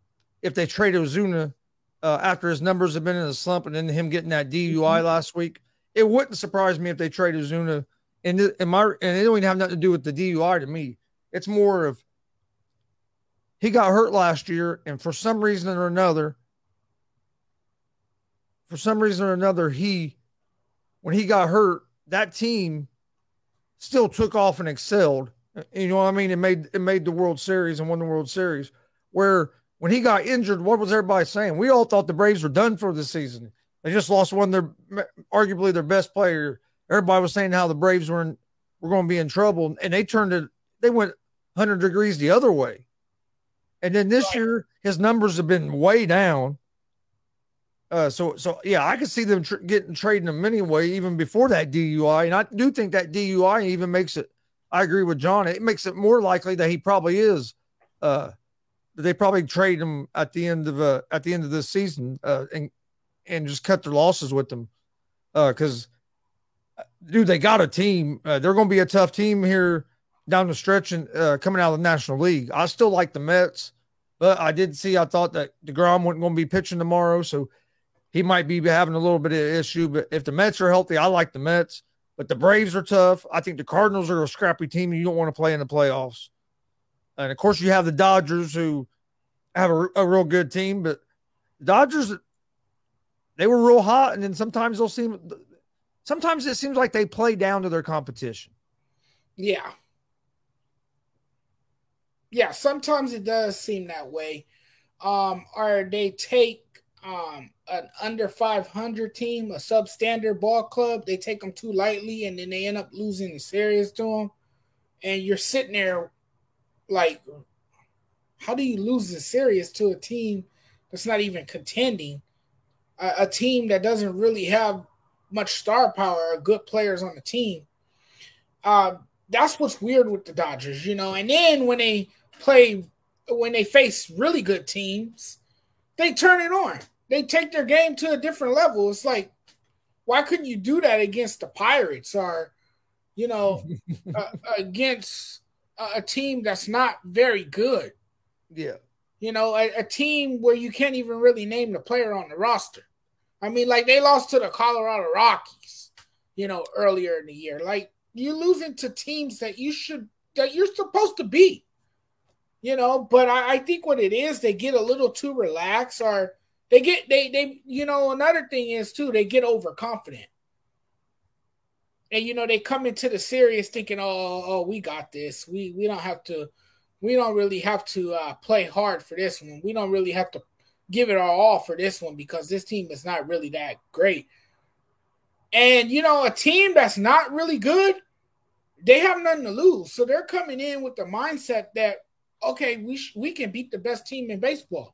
if they traded Ozuna uh, after his numbers have been in a slump and then him getting that D U I mm-hmm. last week. It wouldn't surprise me if they traded Ozuna. And, and, my, and it don't even have nothing to do with the D U I to me. It's more of he got hurt last year, and for some reason or another, for some reason or another, he, when he got hurt, that team still took off and excelled. You know what I mean? It made it made the World Series and won the World Series. Where when he got injured, what was everybody saying? We all thought the Braves were done for the season. They just lost one of their, arguably their best player. Everybody was saying how the Braves were in, were going to be in trouble, and they turned it. They went one hundred degrees the other way. And then this year, his numbers have been way down. Uh, so, so yeah, I could see them tr- getting trading him anyway, even before that D U I. And I do think that D U I even makes it. I agree with John. It makes it more likely that he probably is. Uh, they probably trade him at the end of uh, at the end of this season uh, and and just cut their losses with them. Because, uh, dude, they got a team. Uh, they're going to be a tough team here down the stretch and uh, coming out of the National League. I still like the Mets, but I did see. I thought that DeGrom wasn't going to be pitching tomorrow, so he might be having a little bit of issue. But if the Mets are healthy, I like the Mets. But the Braves are tough. I think the Cardinals are a scrappy team. You don't want to play in the playoffs. And, of course, you have the Dodgers who have a, a real good team. But the Dodgers, they were real hot, and then sometimes they'll seem – sometimes it seems like they play down to their competition. Yeah. Yeah, sometimes it does seem that way. Um, or they take um, an under five hundred team, a substandard ball club, they take them too lightly, and then they end up losing the series to them. And you're sitting there like, how do you lose the series to a team that's not even contending? A, a team that doesn't really have much star power or good players on the team. Uh, that's what's weird with the Dodgers, you know. And then when they play, when they face really good teams, they turn it on. They take their game to a different level. It's like, why couldn't you do that against the Pirates or, you know, uh, against a, a team that's not very good? Yeah. You know, a, a team where you can't even really name the player on the roster. I mean, like they lost to the Colorado Rockies, you know, earlier in the year. Like you're losing to teams that you should, that you're supposed to beat, you know. But I, I think what it is, they get a little too relaxed, or they get, they, they, you know, another thing is too, they get overconfident. And, you know, they come into the series thinking, oh, oh, we got this. We, we don't have to, we don't really have to uh, play hard for this one. We don't really have to give it our all for this one because this team is not really that great. And, you know, a team that's not really good, they have nothing to lose. So they're coming in with the mindset that, okay, we sh- we can beat the best team in baseball.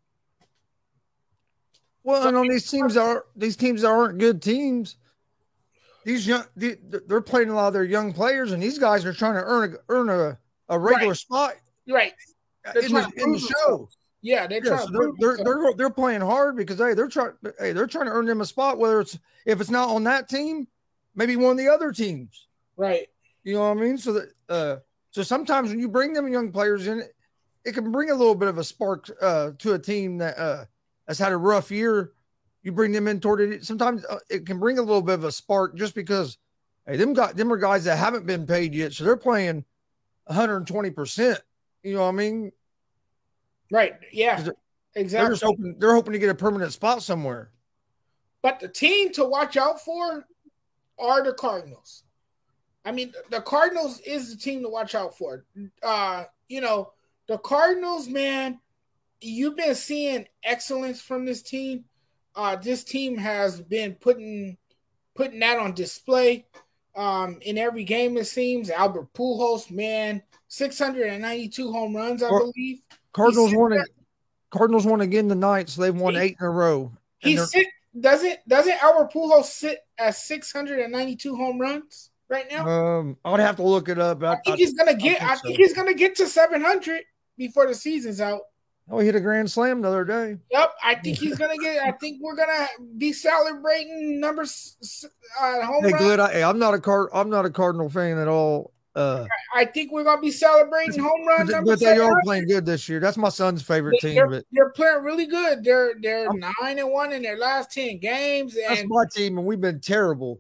Well, so, and on these teams are these teams that aren't good teams, these young they're playing a lot of their young players, and these guys are trying to earn a, earn a, a regular right. spot, right? In the, in the show. Yeah, they're trying. Yeah, so they're they're, they're they're playing hard because hey, they're trying hey they're trying to earn them a spot. Whether it's if it's not on that team, maybe one of the other teams. Right. You know what I mean? So that uh, so sometimes when you bring them young players in, it, it can bring a little bit of a spark uh, to a team that uh, has had a rough year. You bring them in toward it. Sometimes uh, it can bring a little bit of a spark just because hey, them got them are guys that haven't been paid yet, so they're playing one hundred twenty percent. You know what I mean? Right. Yeah. They're, exactly. They're just hoping they're hoping to get a permanent spot somewhere. But the team to watch out for are the Cardinals. I mean, the Cardinals is the team to watch out for. Uh, you know, the Cardinals, man, you've been seeing excellence from this team. Uh, this team has been putting putting that on display um, in every game, it seems. Albert Pujols, man, six hundred ninety-two home runs, I believe. Cardinals won it. Cardinals won again tonight, so they've won he, eight in a row. He sit doesn't doesn't Albert Pujols sit at six hundred ninety-two home runs right now? Um, I would have to look it up. I, I think I, he's gonna get. I think, I think so. he's gonna get to seven hundred before the season's out. Oh, he hit a grand slam the other day. Yep, I think he's gonna get. I think we're gonna be celebrating numbers. Uh, home hey, run. good. I, I'm not a card. I'm not a Cardinal fan at all. Uh, I think we're gonna be celebrating home run. But, but they are playing good this year. That's my son's favorite they're, team. But they're playing really good. They're they're I'm, nine and one in their last ten games. And, that's my team, and we've been terrible.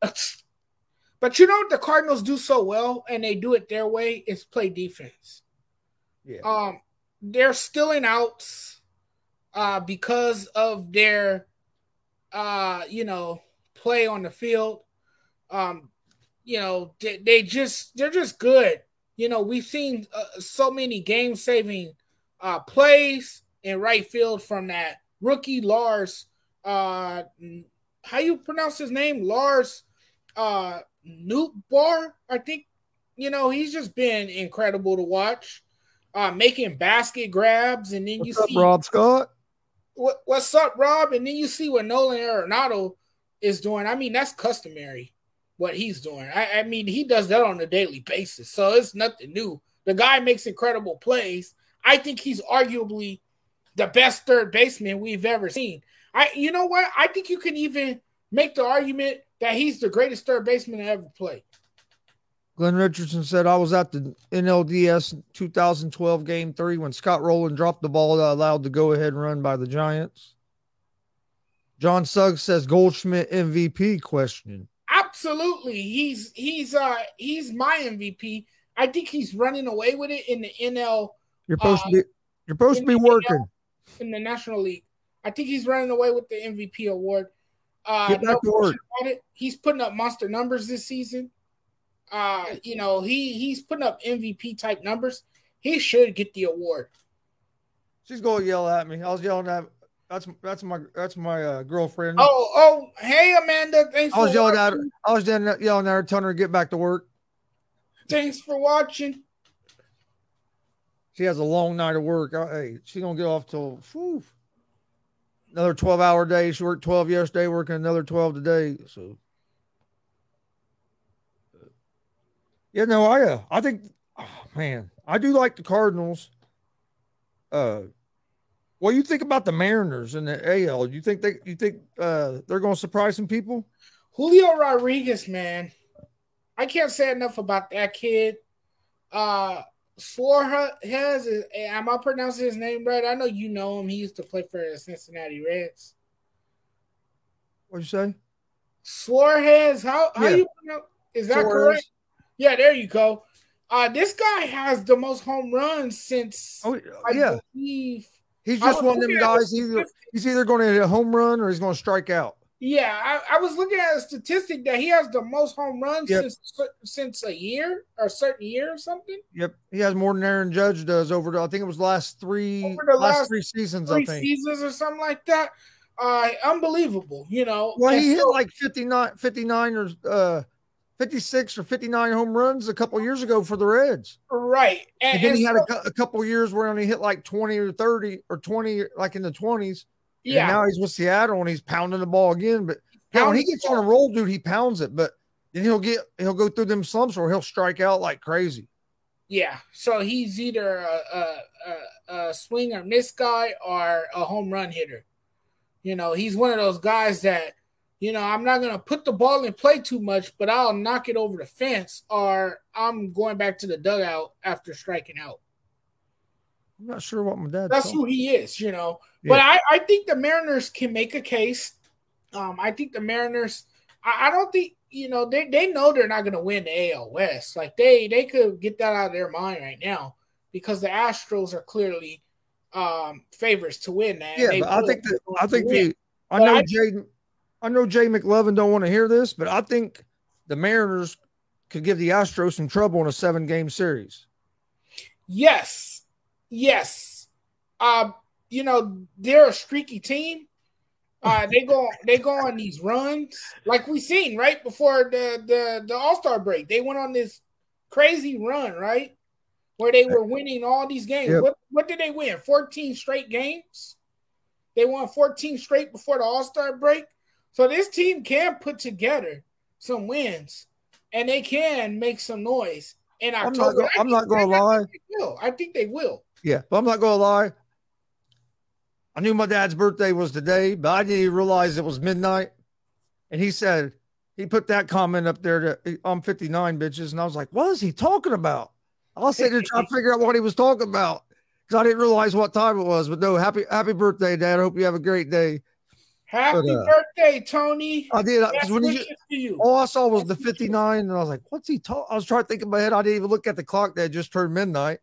But you know what the Cardinals do so well, and they do it their way, is play defense. Yeah. Um, they're stealing outs uh, because of their, uh, you know, play on the field. Um, you know, they, they just they're just good. You know, we've seen uh, so many game-saving uh, plays in right field from that rookie Lars. Uh, how you pronounce his name? Lars. Uh, Nootbaar, I think, you know, he's just been incredible to watch, uh, making basket grabs, and then what's you up, see Rob Scott. What, what's up, Rob? And then you see what Nolan Arenado is doing. I mean, that's customary what he's doing. I, I mean, he does that on a daily basis, so it's nothing new. The guy makes incredible plays. I think he's arguably the best third baseman we've ever seen. I, you know what? I think you can even make the argument that he's the greatest third baseman to ever play. Glenn Richardson said, I was at the N L D S twenty twelve Game three when Scott Rowland dropped the ball that allowed the go-ahead run by the Giants. John Suggs says, Goldschmidt M V P question. Absolutely. He's he's uh he's my M V P. I think he's running away with it in the N L. You're supposed uh, to be you're supposed to be working. N L, in the National League. I think he's running away with the M V P award. Uh, Get back no to work. About it. He's putting up monster numbers this season. Uh, you know, he he's putting up M V P type numbers. He should get the award. She's going to yell at me. I was yelling at that's that's my that's my uh, girlfriend. Oh oh hey Amanda, thanks. I was for yelling watching. at her. I was yelling at her, telling her to get back to work. Thanks for watching. She has a long night of work. Hey, she's gonna get off till whew, another twelve hour day. She worked twelve yesterday, working another twelve today. So Yeah, no, I uh, I think, oh, man, I do like the Cardinals. Uh, what do you think about the Mariners in the A L? Do you think they you think uh they're going to surprise some people? Julio Rodriguez, man, I can't say enough about that kid. Uh, Suarez, is, am I pronouncing his name right? I know you know him. He used to play for the Cincinnati Reds. What'd you say? Suarez, how how Yeah, you pronounce? Is that correct? Suarez. Yeah, there you go. Uh, this guy has the most home runs since Oh I yeah, believe he's I just was one of looking them at guys. the Either he's either going to hit a home run or he's going to strike out. Yeah, I, I was looking at a statistic that he has the most home runs Yep, since since a year or a certain year or something yep. He has more than Aaron Judge does over. The, I think it was last three over the last last three seasons. I three think. seasons or something like that. Uh, unbelievable, you know. Well, And he hit so, like fifty-nine, fifty-nine or uh, fifty-six or fifty-nine home runs a couple years ago for the Reds. right, and, And then and he so, had a, a couple years where he only hit like twenty or thirty or twenty, like in the twenties. And then yeah, now he's with Seattle and he's pounding the ball again. But yeah, when he pounding the gets on a ball. roll, dude, he pounds it. But then he'll get, he'll go through them slumps or he'll strike out like crazy. Yeah, so he's either a, a, a, a swing or miss guy or a home run hitter. You know, he's one of those guys that, you know, I'm not going to put the ball in play too much, but I'll knock it over the fence or I'm going back to the dugout after striking out. I'm not sure what my dad's That's talking. who he is, you know. Yeah. But I, I think the Mariners can make a case. Um, I think the Mariners, I, I don't think, you know, they, they know they're not going to win the A L West. Like, they, they could get that out of their mind right now because the Astros are clearly um, favorites to win that. Yeah, They but I will- think that I think win. the I But know I- Jay I know Jay McLovin don't want to hear this, but I think the Mariners could give the Astros some trouble in a seven game series. Yes. Yes. Uh, you know, they're a streaky team. Uh, they go they go on these runs like we seen right before the the, the All-Star break. They went on this crazy run, right? Where they were winning all these games. Yep. What what did they win? fourteen straight games? They won fourteen straight before the All-Star break. So this team can put together some wins and they can make some noise in I'm October. not go, I'm not going to lie. I think they will. I think they will. Yeah, but I'm not going to lie. I knew my dad's birthday was today, but I didn't even realize it was midnight. And he said, he put that comment up there that I'm fifty-nine, bitches. And I was like, what is he talking about? I was sitting there trying to figure out what he was talking about because I didn't realize what time it was. But no, happy happy birthday, Dad. I hope you have a great day. Happy But, uh, birthday, Tony. I did because Best when you wishes to you. all I saw was the Best wishes. fifty-nine, and I was like, what's he talking? I was trying to think in my head. I didn't even look at the clock that had just turned midnight.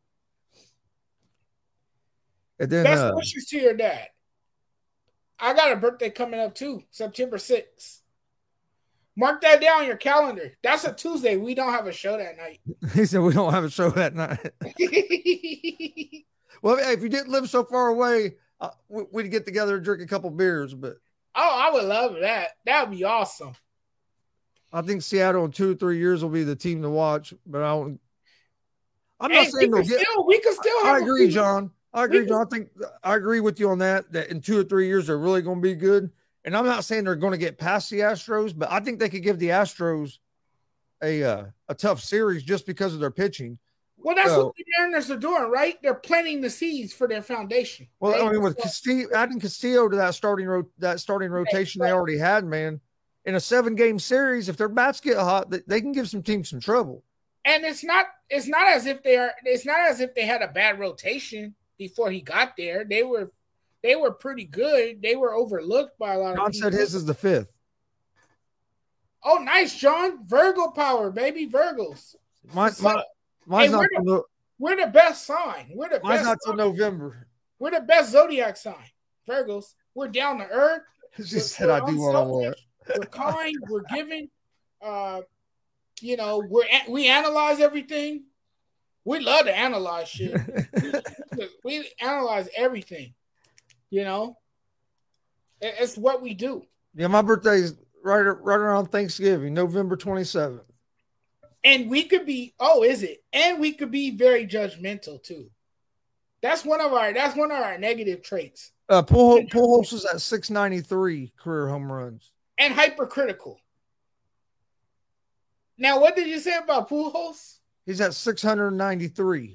And then Best uh, wishes to your dad. I got a birthday coming up too, September sixth. Mark that down on your calendar. That's a Tuesday. We don't have a show that night. he said we don't have a show that night. Well, hey, if you didn't live so far away, uh, we- we'd get together and drink a couple beers. But Oh, I would love that. That would be awesome. I think Seattle in two or three years will be the team to watch. But I don't. I'm Hey, not saying we they'll could get. still, we could still have I a agree, few- John. I agree, We- John. I think I agree with you on that. That in two or three years they're really going to be good. And I'm not saying they're going to get past the Astros, but I think they could give the Astros a uh, a tough series just because of their pitching. Well, that's So- what the Mariners are doing, right? They're planting the seeds for their foundation. Well, right? I mean, with So- Castillo, adding Castillo to that starting ro- that starting rotation they right. already had, man, in a seven game series, if their bats get hot, they, they can give some teams some trouble. and it's not it's not as if they are it's not as if they had a bad rotation before he got there. They were they were pretty good. They were overlooked by a lot of John people. said his is the fifth. Oh, nice, John. Virgo power, baby. Virgos. My, What's my, up? mine's Hey, not we're till, no- We're the best sign. We're the mine's best not till sign. November. We're the best zodiac sign. Virgos. We're down to earth. She We're- said we're I do what I want. We're kind. We're giving. Uh, you know, we're we analyze everything. We love to analyze shit. We analyze everything. You know, It- it's what we do. Yeah, my birthday's right right around Thanksgiving, November twenty-seventh. And we could be. Oh, is it? And we could be very judgmental too. That's one of our. That's one of our negative traits. Uh, Pull Pujols is at six ninety-three career home runs. And hypercritical. Now, what did you say about Pujols? He's at six hundred ninety-three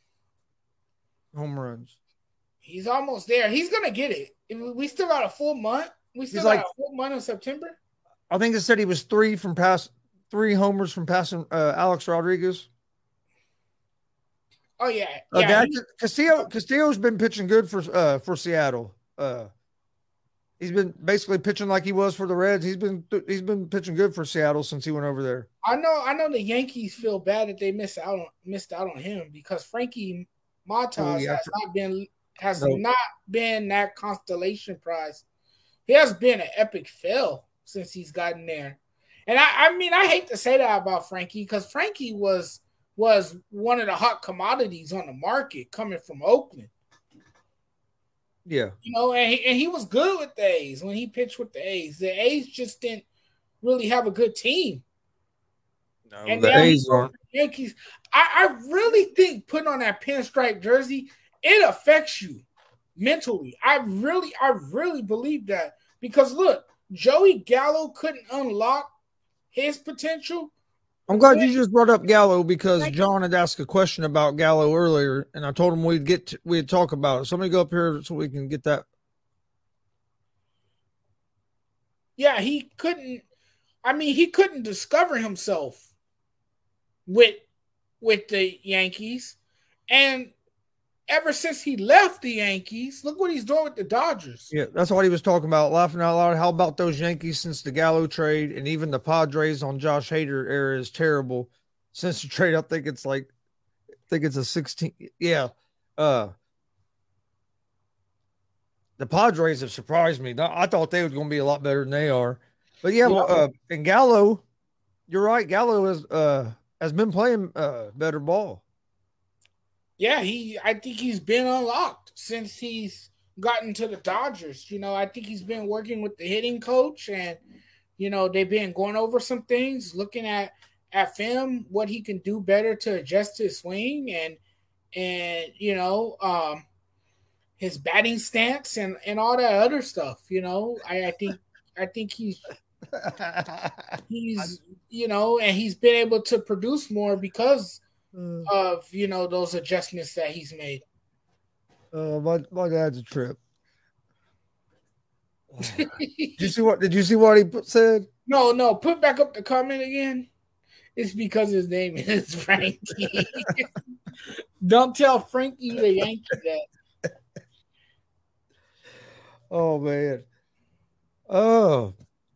home runs. He's almost there. He's gonna get it. We still got a full month. We still He's got like, a full month of September. I think it said he was three from pass three homers from passing uh, Alex Rodriguez. Oh yeah, Uh, yeah. that, Castillo Castillo's been pitching good for uh, for Seattle. Uh, he's been basically pitching like he was for the Reds. He's been he's been pitching good for Seattle since he went over there. I know I know the Yankees feel bad that they missed out on missed out on him because Frankie Montas oh, yeah. has not been has no. not been that constellation prize. He has been an epic fail since he's gotten there. And I, I mean I hate to say that about Frankie because Frankie was was one of the hot commodities on the market coming from Oakland. Yeah. You know, and he, and he was good with the A's when he pitched with the A's. The A's just didn't really have a good team. No, and the A's aren't. Yankees. I, I really think putting on that pinstripe jersey, it affects you mentally. I really, I really believe that. Because look, Joey Gallo couldn't unlock his potential. I'm glad you just brought up Gallo because John had asked a question about Gallo earlier, and I told him we'd get to, we'd talk about it. So let me go up here so we can get that. Yeah, he couldn't. I mean, he couldn't discover himself with with the Yankees, and ever since he left the Yankees, look what he's doing with the Dodgers. Yeah, that's what he was talking about, laughing out loud. How about those Yankees since the Gallo trade, and even the Padres on Josh Hader era is terrible. Since the trade, I think it's like, I think it's a sixteen. Yeah, uh, the Padres have surprised me. I thought they were going to be a lot better than they are, but yeah, yeah. Uh, and Gallo, you're right. Gallo has uh has been playing uh better ball. Yeah, he. I think he's been unlocked since he's gotten to the Dodgers. You know, I think he's been working with the hitting coach, and you know they've been going over some things, looking at at film, what he can do better to adjust his swing, and and you know um, his batting stance and and all that other stuff. You know, I, I think I think he's he's you know, and he's been able to produce more because of you know those adjustments that he's made. Uh, my my dad's a trip. Oh. Did you see what? Did you see what he put, said? No, no. Put back up the comment again. It's because his name is Frankie. Don't tell Frankie the Yankee that. Oh man. Oh.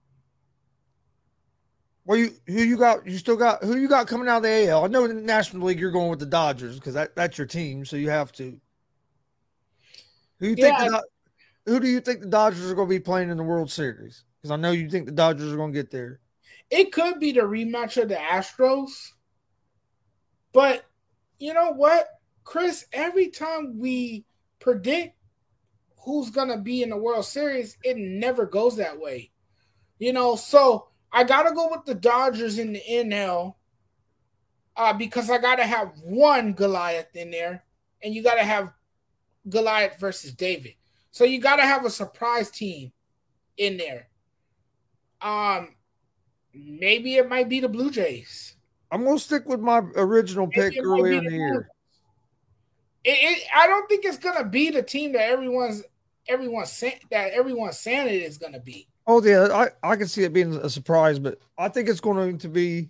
Well, you who you got? You still got who you got coming out of the A L? I know in the National League you're going with the Dodgers because that, that's your team, so you have to. Who you yeah, think? The, who do you think the Dodgers are going to be playing in the World Series? Because I know you think the Dodgers are going to get there. It could be the rematch of the Astros, but you know what, Chris? Every time we predict who's going to be in the World Series, it never goes that way. You know, so. I got to go with the Dodgers in the N L uh, because I got to have one Goliath in there, and you got to have Goliath versus David. So you got to have a surprise team in there. Um, maybe it might be the Blue Jays. I'm going to stick with my original maybe pick earlier in the year. It, it, I don't think it's going to be the team that everyone's everyone's that everyone's saying it is going to be. Oh yeah, I, I can see it being a surprise, but I think it's going to be.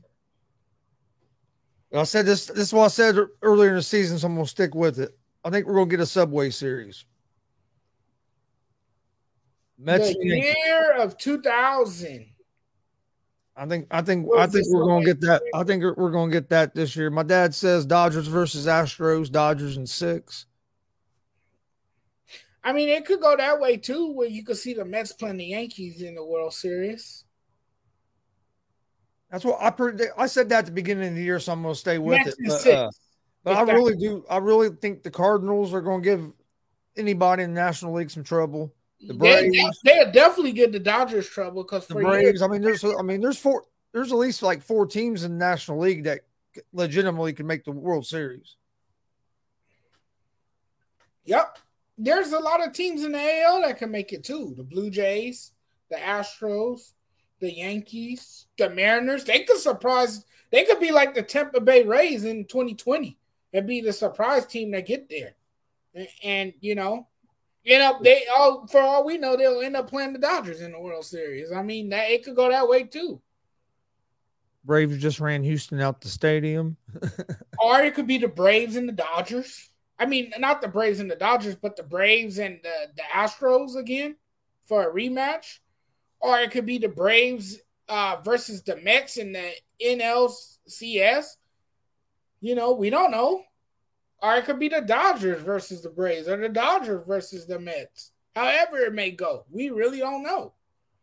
I said this. This is what I said earlier in the season, so I'm going to stick with it. I think we're going to get a Subway Series. Mets the year of two thousand. I think. I think. I think we're going to get that. I think we're going to get that this year. My dad says Dodgers versus Astros. Dodgers in six. I mean, it could go that way, too, where you could see the Mets playing the Yankees in the World Series. That's what I predict. I said that at the beginning of the year, so I'm going to stay with Mets it. But, uh, but I really do. I really think the Cardinals are going to give anybody in the National League some trouble. The Braves. They, they'll definitely give the Dodgers trouble because the Braves. Years, I mean, there's. I mean, there's four. There's at least like four teams in the National League that legitimately can make the World Series. Yep. There's a lot of teams in the A L that can make it too. The Blue Jays, the Astros, the Yankees, the Mariners. They could surprise They could be like the Tampa Bay Rays in twenty twenty. It'd be the surprise team that get there, and, and you know, end up they all for all we know they'll end up playing the Dodgers in the World Series. I mean, that it could go that way too. Braves just ran Houston out the stadium. Or it could be the Braves and the Dodgers. I mean, not the Braves and the Dodgers, but the Braves and the, the Astros again for a rematch. Or it could be the Braves uh, versus the Mets in the N L C S. You know, we don't know. Or it could be the Dodgers versus the Braves or the Dodgers versus the Mets. However it may go. We really don't know.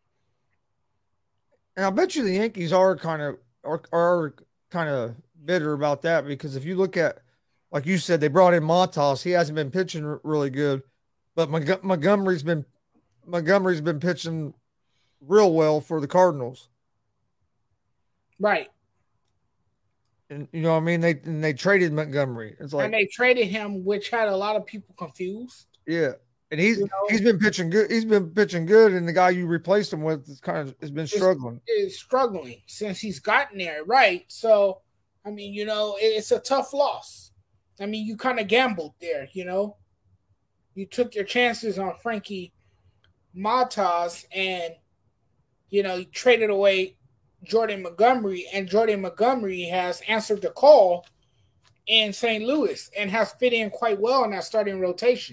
And I bet you the Yankees are kind of are, are kind of bitter about that, because if you look at, like you said, they brought in Matas. He hasn't been pitching r- really good, but Mon- Montgomery's been Montgomery's been pitching real well for the Cardinals. Right. And you know what I mean? They and they traded Montgomery. It's like, and they traded him, which had a lot of people confused. Yeah. And he's you know? he's been pitching good. He's been pitching good, and the guy you replaced him with is kind of has been struggling. Is struggling since he's gotten there, right? So, I mean, you know, it's a tough loss. I mean, you kind of gambled there, you know. You took your chances on Frankie Matas, and you know, you traded away Jordan Montgomery, and Jordan Montgomery has answered the call in Saint Louis and has fit in quite well in that starting rotation.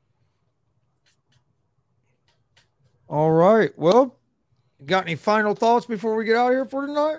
All right. Well, got any final thoughts before we get out of here for tonight?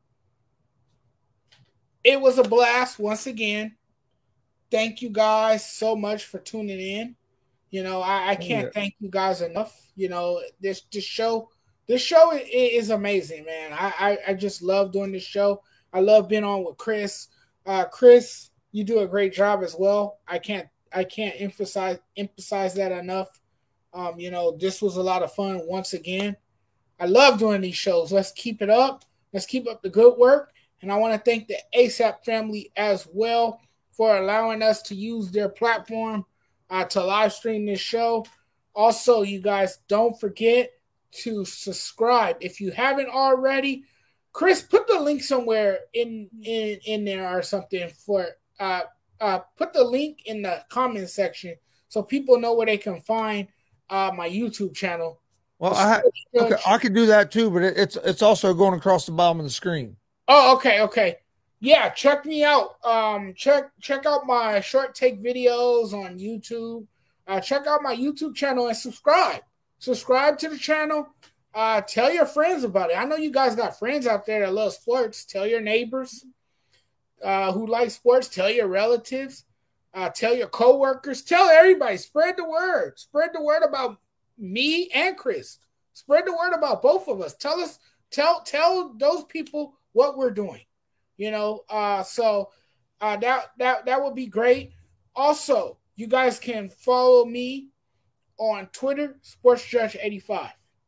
It was a blast once again. Thank you guys so much for tuning in. You know, I, I can't yeah. thank you guys enough. You know, this this show, this show is, is amazing, man. I, I I just love doing this show. I love being on with Chris. Uh, Chris, you do a great job as well. I can't I can't emphasize emphasize that enough. Um, you know, this was a lot of fun once again. I love doing these shows. Let's keep it up. Let's keep up the good work. And I want to thank the ASAP family as well for allowing us to use their platform uh, to live stream this show. Also, you guys, don't forget to subscribe. If you haven't already, Chris, put the link somewhere in in, in there or something for uh, uh, put the link in the comment section so people know where they can find uh, my YouTube channel. Well, I, okay, I could do that too, but it, it's it's also going across the bottom of the screen. Oh, okay, okay. Yeah, check me out. Um, check check out my short take videos on YouTube. Uh, check out my YouTube channel and subscribe. Subscribe to the channel. Uh, tell your friends about it. I know you guys got friends out there that love sports. Tell your neighbors uh, who like sports. Tell your relatives. Uh, tell your coworkers. Tell everybody. Spread the word. Spread the word about me and Chris. Spread the word about both of us. Tell us. Tell tell those people what we're doing. You know, uh, so uh, that that that would be great. Also, you guys can follow me on Twitter, Sports Judge eighty-five.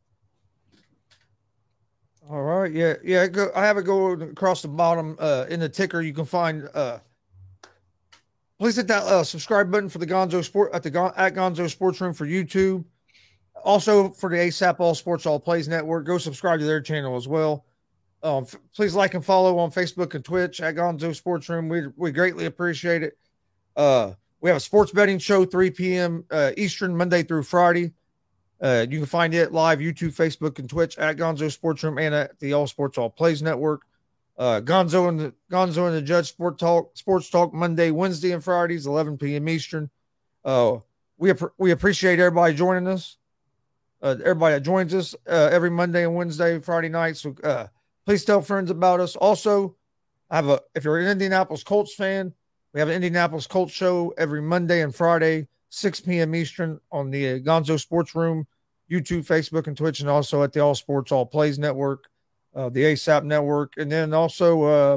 All right, yeah, yeah. Go, I have it go across the bottom uh, in the ticker. You can find. Uh, please hit that uh, subscribe button for the Gonzo Sport at the at Gonzo Sports Room for YouTube. Also for the ASAP All Sports All Plays Network, go subscribe to their channel as well. Um, f- please like and follow on Facebook and Twitch at Gonzo Sports Room. We we greatly appreciate it. Uh, we have a sports betting show three p.m. Uh, Eastern Monday through Friday. Uh, you can find it live YouTube, Facebook, and Twitch at Gonzo Sports Room and at the All Sports All Plays Network. Uh, Gonzo and the Gonzo and the Judge Sport Talk Sports Talk Monday, Wednesday, and Fridays eleven p.m. Eastern. Uh, we ap- we appreciate everybody joining us. Uh, everybody that joins us uh, every Monday and Wednesday, Friday night. So. Uh, Please tell friends about us. Also, I have a if you're an Indianapolis Colts fan, we have an Indianapolis Colts show every Monday and Friday, six p.m. Eastern on the Gonzo Sports Room, YouTube, Facebook, and Twitch, and also at the All Sports All Plays Network, uh, the ASAP Network, and then also uh,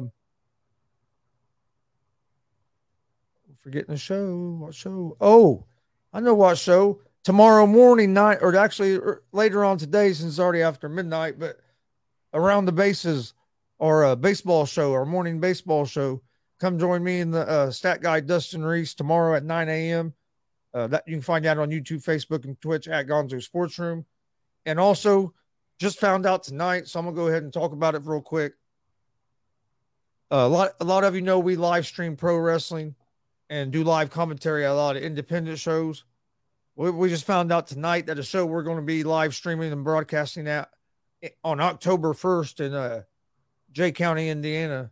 forgetting the show. What show? Oh, I know what show. Tomorrow morning, night, or actually later on today, since it's already after midnight, but. Around the Bases, or a baseball show, or morning baseball show. Come join me and the uh, stat guy Dustin Reese tomorrow at nine a.m. Uh, that you can find that on YouTube, Facebook, and Twitch at Gonzo Sports Room. And also, just found out tonight, so I'm gonna go ahead and talk about it real quick. Uh, a lot, a lot of you know we live stream pro wrestling and do live commentary at a lot of independent shows. We, we just found out tonight that a show we're going to be live streaming and broadcasting at on October first in uh, Jay County, Indiana.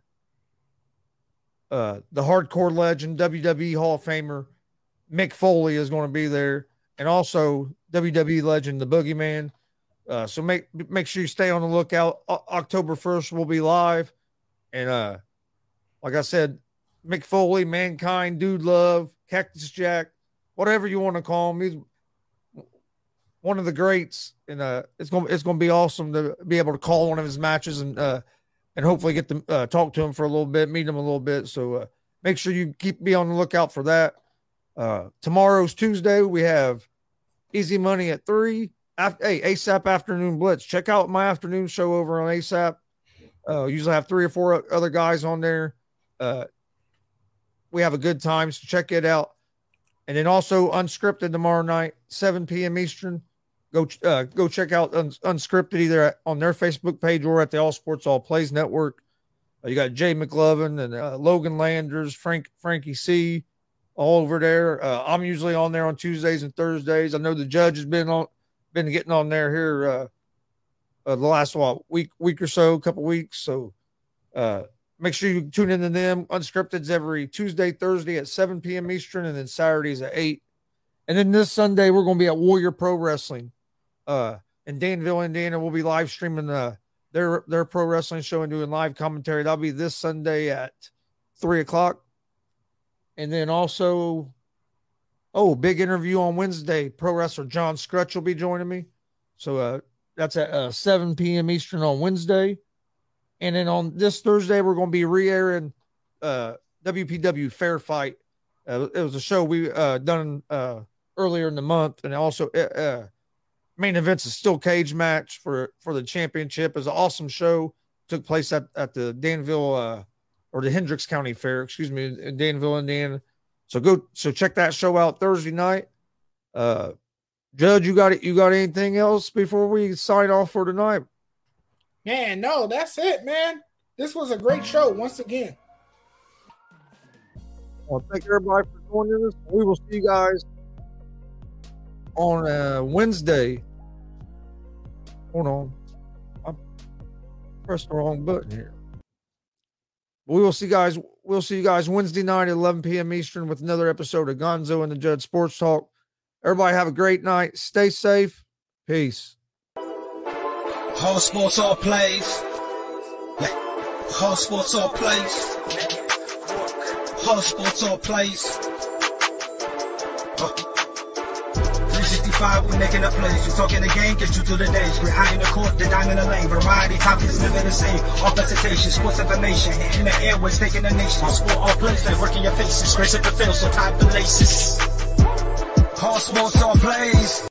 Uh, the hardcore legend, W W E Hall of Famer, Mick Foley is going to be there, and also W W E legend, the Boogeyman. Uh, so make make sure you stay on the lookout. O- October first will be live, and uh, like I said, Mick Foley, Mankind, Dude Love, Cactus Jack, whatever you want to call him, he's one of the greats, and uh, it's gonna it's gonna be awesome to be able to call one of his matches and uh, and hopefully get to uh, talk to him for a little bit, meet him a little bit. So uh, make sure you keep be on the lookout for that. Uh, tomorrow's Tuesday. We have Easy Money at three. After, hey, ASAP Afternoon Blitz. Check out my afternoon show over on ASAP. Uh, usually have three or four other guys on there. Uh, we have a good time, so check it out. And then also Unscripted tomorrow night, seven p.m. Eastern. Go uh, go check out uns- Unscripted either on their Facebook page or at the All Sports All Plays Network. Uh, you got Jay McLovin and uh, Logan Landers, Frank Frankie C, all over there. Uh, I'm usually on there on Tuesdays and Thursdays. I know the judge has been on, been getting on there here uh, uh, the last what, week, week or so, couple weeks. So uh, make sure you tune in to them. Unscripted's every Tuesday, Thursday at seven p.m. Eastern, and then Saturdays at eight. And then this Sunday we're going to be at Warrior Pro Wrestling uh, in Danville, Indiana. We'll be live streaming uh, their their pro wrestling show and doing live commentary. That'll be this Sunday at three o'clock. And then also, oh, big interview on Wednesday. Pro wrestler John Scrutch will be joining me. So uh, that's at uh, seven p.m. Eastern on Wednesday. And then on this Thursday, we're going to be re-airing uh, W P W Fair Fight. Uh, it was a show we uh, done uh, earlier in the month. And also, uh, main event's a steel cage match for, for the championship. It was an awesome show. Took place at, at the Danville uh, or the Hendricks County Fair, excuse me, in Danville, Indiana. So go, so check that show out Thursday night. Uh, Judge, you got it. You got anything else before we sign off for tonight? Man, no, that's it, man. This was a great show once again. Well, thank everybody for joining us. We will see you guys on uh, Wednesday. Hold on. I pressed the wrong button here. We will see guys. We'll see you guys Wednesday night at eleven p.m. Eastern with another episode of Gonzo and the Judge Sports Talk. Everybody have a great night. Stay safe. Peace. All sports, all plays. All sports, all plays. All sports, all plays. three sixty-five, we making a plays. You talking the game, get you through the days. We're high in the court, the dime in the lane. Variety, topics, never the same. All presentation, sports information. In the airways, taking the nation. All sport, all plays, they work in your faces. Grace at the field, so tie the laces. All sports, all plays.